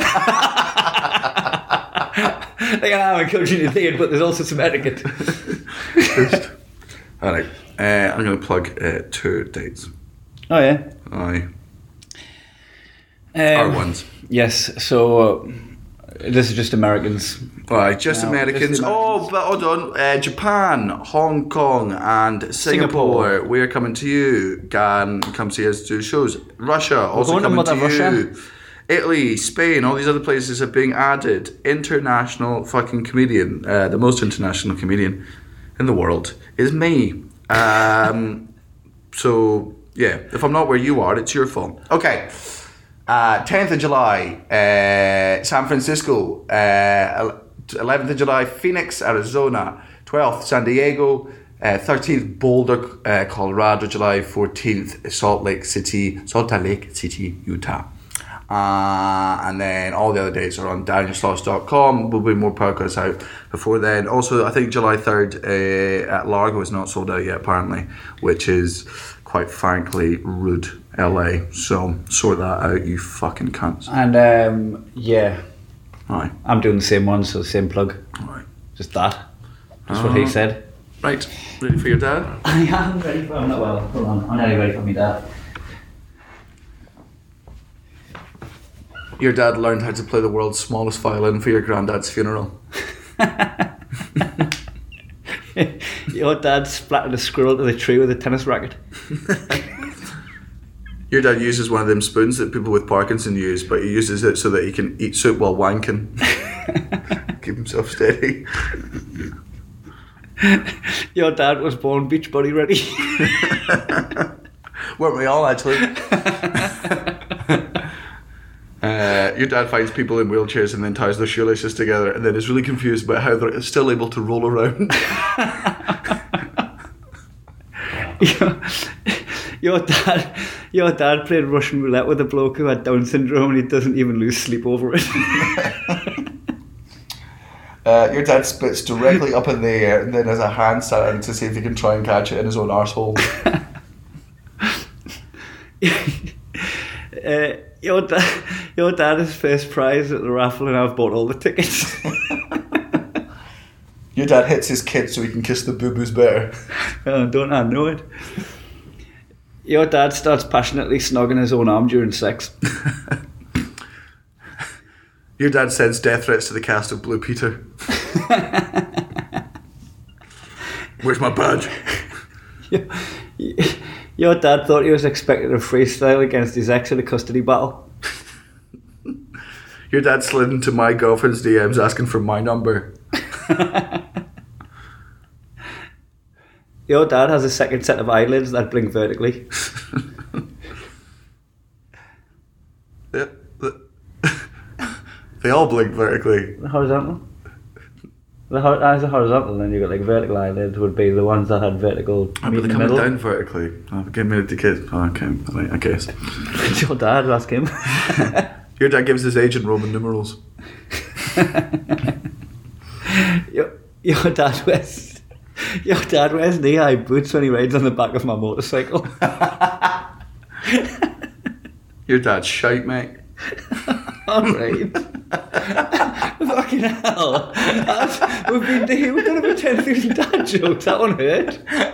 Speaker 3: Like, I'm encouraging you to think it, but there's also some etiquette.
Speaker 4: Just, all right, uh, I'm going to plug uh, two dates.
Speaker 3: Oh, yeah.
Speaker 4: Aye,
Speaker 3: Um,
Speaker 4: our ones.
Speaker 3: Yes, so uh, this is just Americans.
Speaker 4: All right, just
Speaker 3: No,
Speaker 4: Americans.
Speaker 3: just the
Speaker 4: Oh,
Speaker 3: Americans.
Speaker 4: but hold on. Uh, Japan, Hong Kong, and Singapore.
Speaker 3: Singapore.
Speaker 4: We're coming to you. Can come see us do shows. Russia also
Speaker 3: going to
Speaker 4: coming to,
Speaker 3: Mother
Speaker 4: you.
Speaker 3: Russia.
Speaker 4: Italy, Spain, all these other places are being added. International fucking comedian, uh, the most international comedian in the world is me. Um, so yeah, if I'm not where you are, it's your fault. Okay. Uh, tenth of July, uh, San Francisco. Uh, eleventh of July, Phoenix, Arizona. twelfth, San Diego. Uh, thirteenth, Boulder, uh, Colorado. July fourteenth, Salt Lake City, Salt Lake City, Utah. Uh, and then all the other dates are on daniel sloss dot com. There'll be more podcasts out before then. Also, I think July third uh, at Largo is not sold out yet, apparently, which is quite frankly rude, L A. So sort that out, you fucking cunts.
Speaker 3: And, um, yeah,
Speaker 4: Aye.
Speaker 3: I'm doing the same one, so the same plug.
Speaker 4: Alright.
Speaker 3: Just that. That's what he
Speaker 4: Uh,
Speaker 3: said.
Speaker 4: Right. Ready for your dad?
Speaker 3: I am ready for him. Not well. Hold on. I'm nearly ready for me, Dad.
Speaker 4: Your dad learned how to play the world's smallest violin for your granddad's funeral.
Speaker 3: Your dad splattered a squirrel to the tree with a tennis racket.
Speaker 4: Your dad uses one of them spoons that people with Parkinson use, but he uses it so that he can eat soup while wanking. Keep himself steady.
Speaker 3: Your dad was born beach body ready.
Speaker 4: Weren't we all, actually? Uh, your dad finds people in wheelchairs and then ties their shoelaces together and then is really confused about how they're still able to roll around.
Speaker 3: your, your dad your dad played Russian roulette with a bloke who had Down syndrome and he doesn't even lose sleep over it.
Speaker 4: Uh, your dad spits directly up in the air and then has a hand sign to see if he can try and catch it in his own arsehole.
Speaker 3: uh, your, da- your dad is first prize at the raffle and I've bought all the tickets.
Speaker 4: Your dad hits his kid so he can kiss the boo-boos better.
Speaker 3: Oh, don't I know it? Your dad starts passionately snogging his own arm during sex.
Speaker 4: Your dad sends death threats to the cast of Blue Peter. Where's my badge?
Speaker 3: your, your dad thought he was expected to freestyle against his ex in a custody battle.
Speaker 4: Your dad slid into my girlfriend's D Ms asking for my number.
Speaker 3: Your dad has a second set of eyelids that blink vertically.
Speaker 4: Yeah, the- they all blink vertically.
Speaker 3: The horizontal. The hor- as a horizontal, then you got like vertical eyelids would be the ones that had vertical.
Speaker 4: Oh,
Speaker 3: meet
Speaker 4: but
Speaker 3: in
Speaker 4: they're
Speaker 3: the
Speaker 4: coming
Speaker 3: middle.
Speaker 4: down vertically. Oh, give me the kids. Oh, okay, right, I guess.
Speaker 3: It's your dad. Ask him.
Speaker 4: Your dad gives his age in Roman numerals.
Speaker 3: your, your dad wears. Your dad wears knee-high boots when he rides on the back of my motorcycle.
Speaker 4: Your dad's shite, mate.
Speaker 3: Alright. Fucking hell. That's, we've been doing, we've done about ten thousand dad jokes. That one hurt.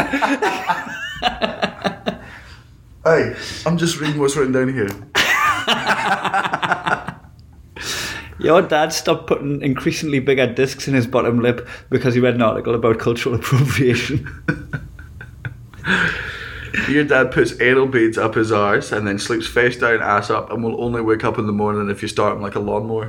Speaker 4: Hey, I'm just reading what's written down here.
Speaker 3: Your dad stopped putting increasingly bigger discs in his bottom lip because he read an article about cultural appropriation.
Speaker 4: Your dad puts anal beads up his arse and then sleeps face down, ass up, and will only wake up in the morning if you start him like a lawnmower.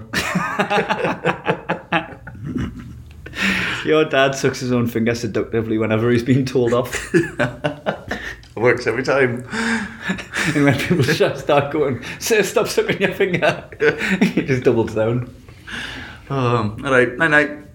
Speaker 3: Your dad sucks his own finger seductively whenever he's been told off.
Speaker 4: It works every time.
Speaker 3: And when people just start going, "Sir, stop sucking your finger," he just doubles down.
Speaker 4: Um, all right, night night.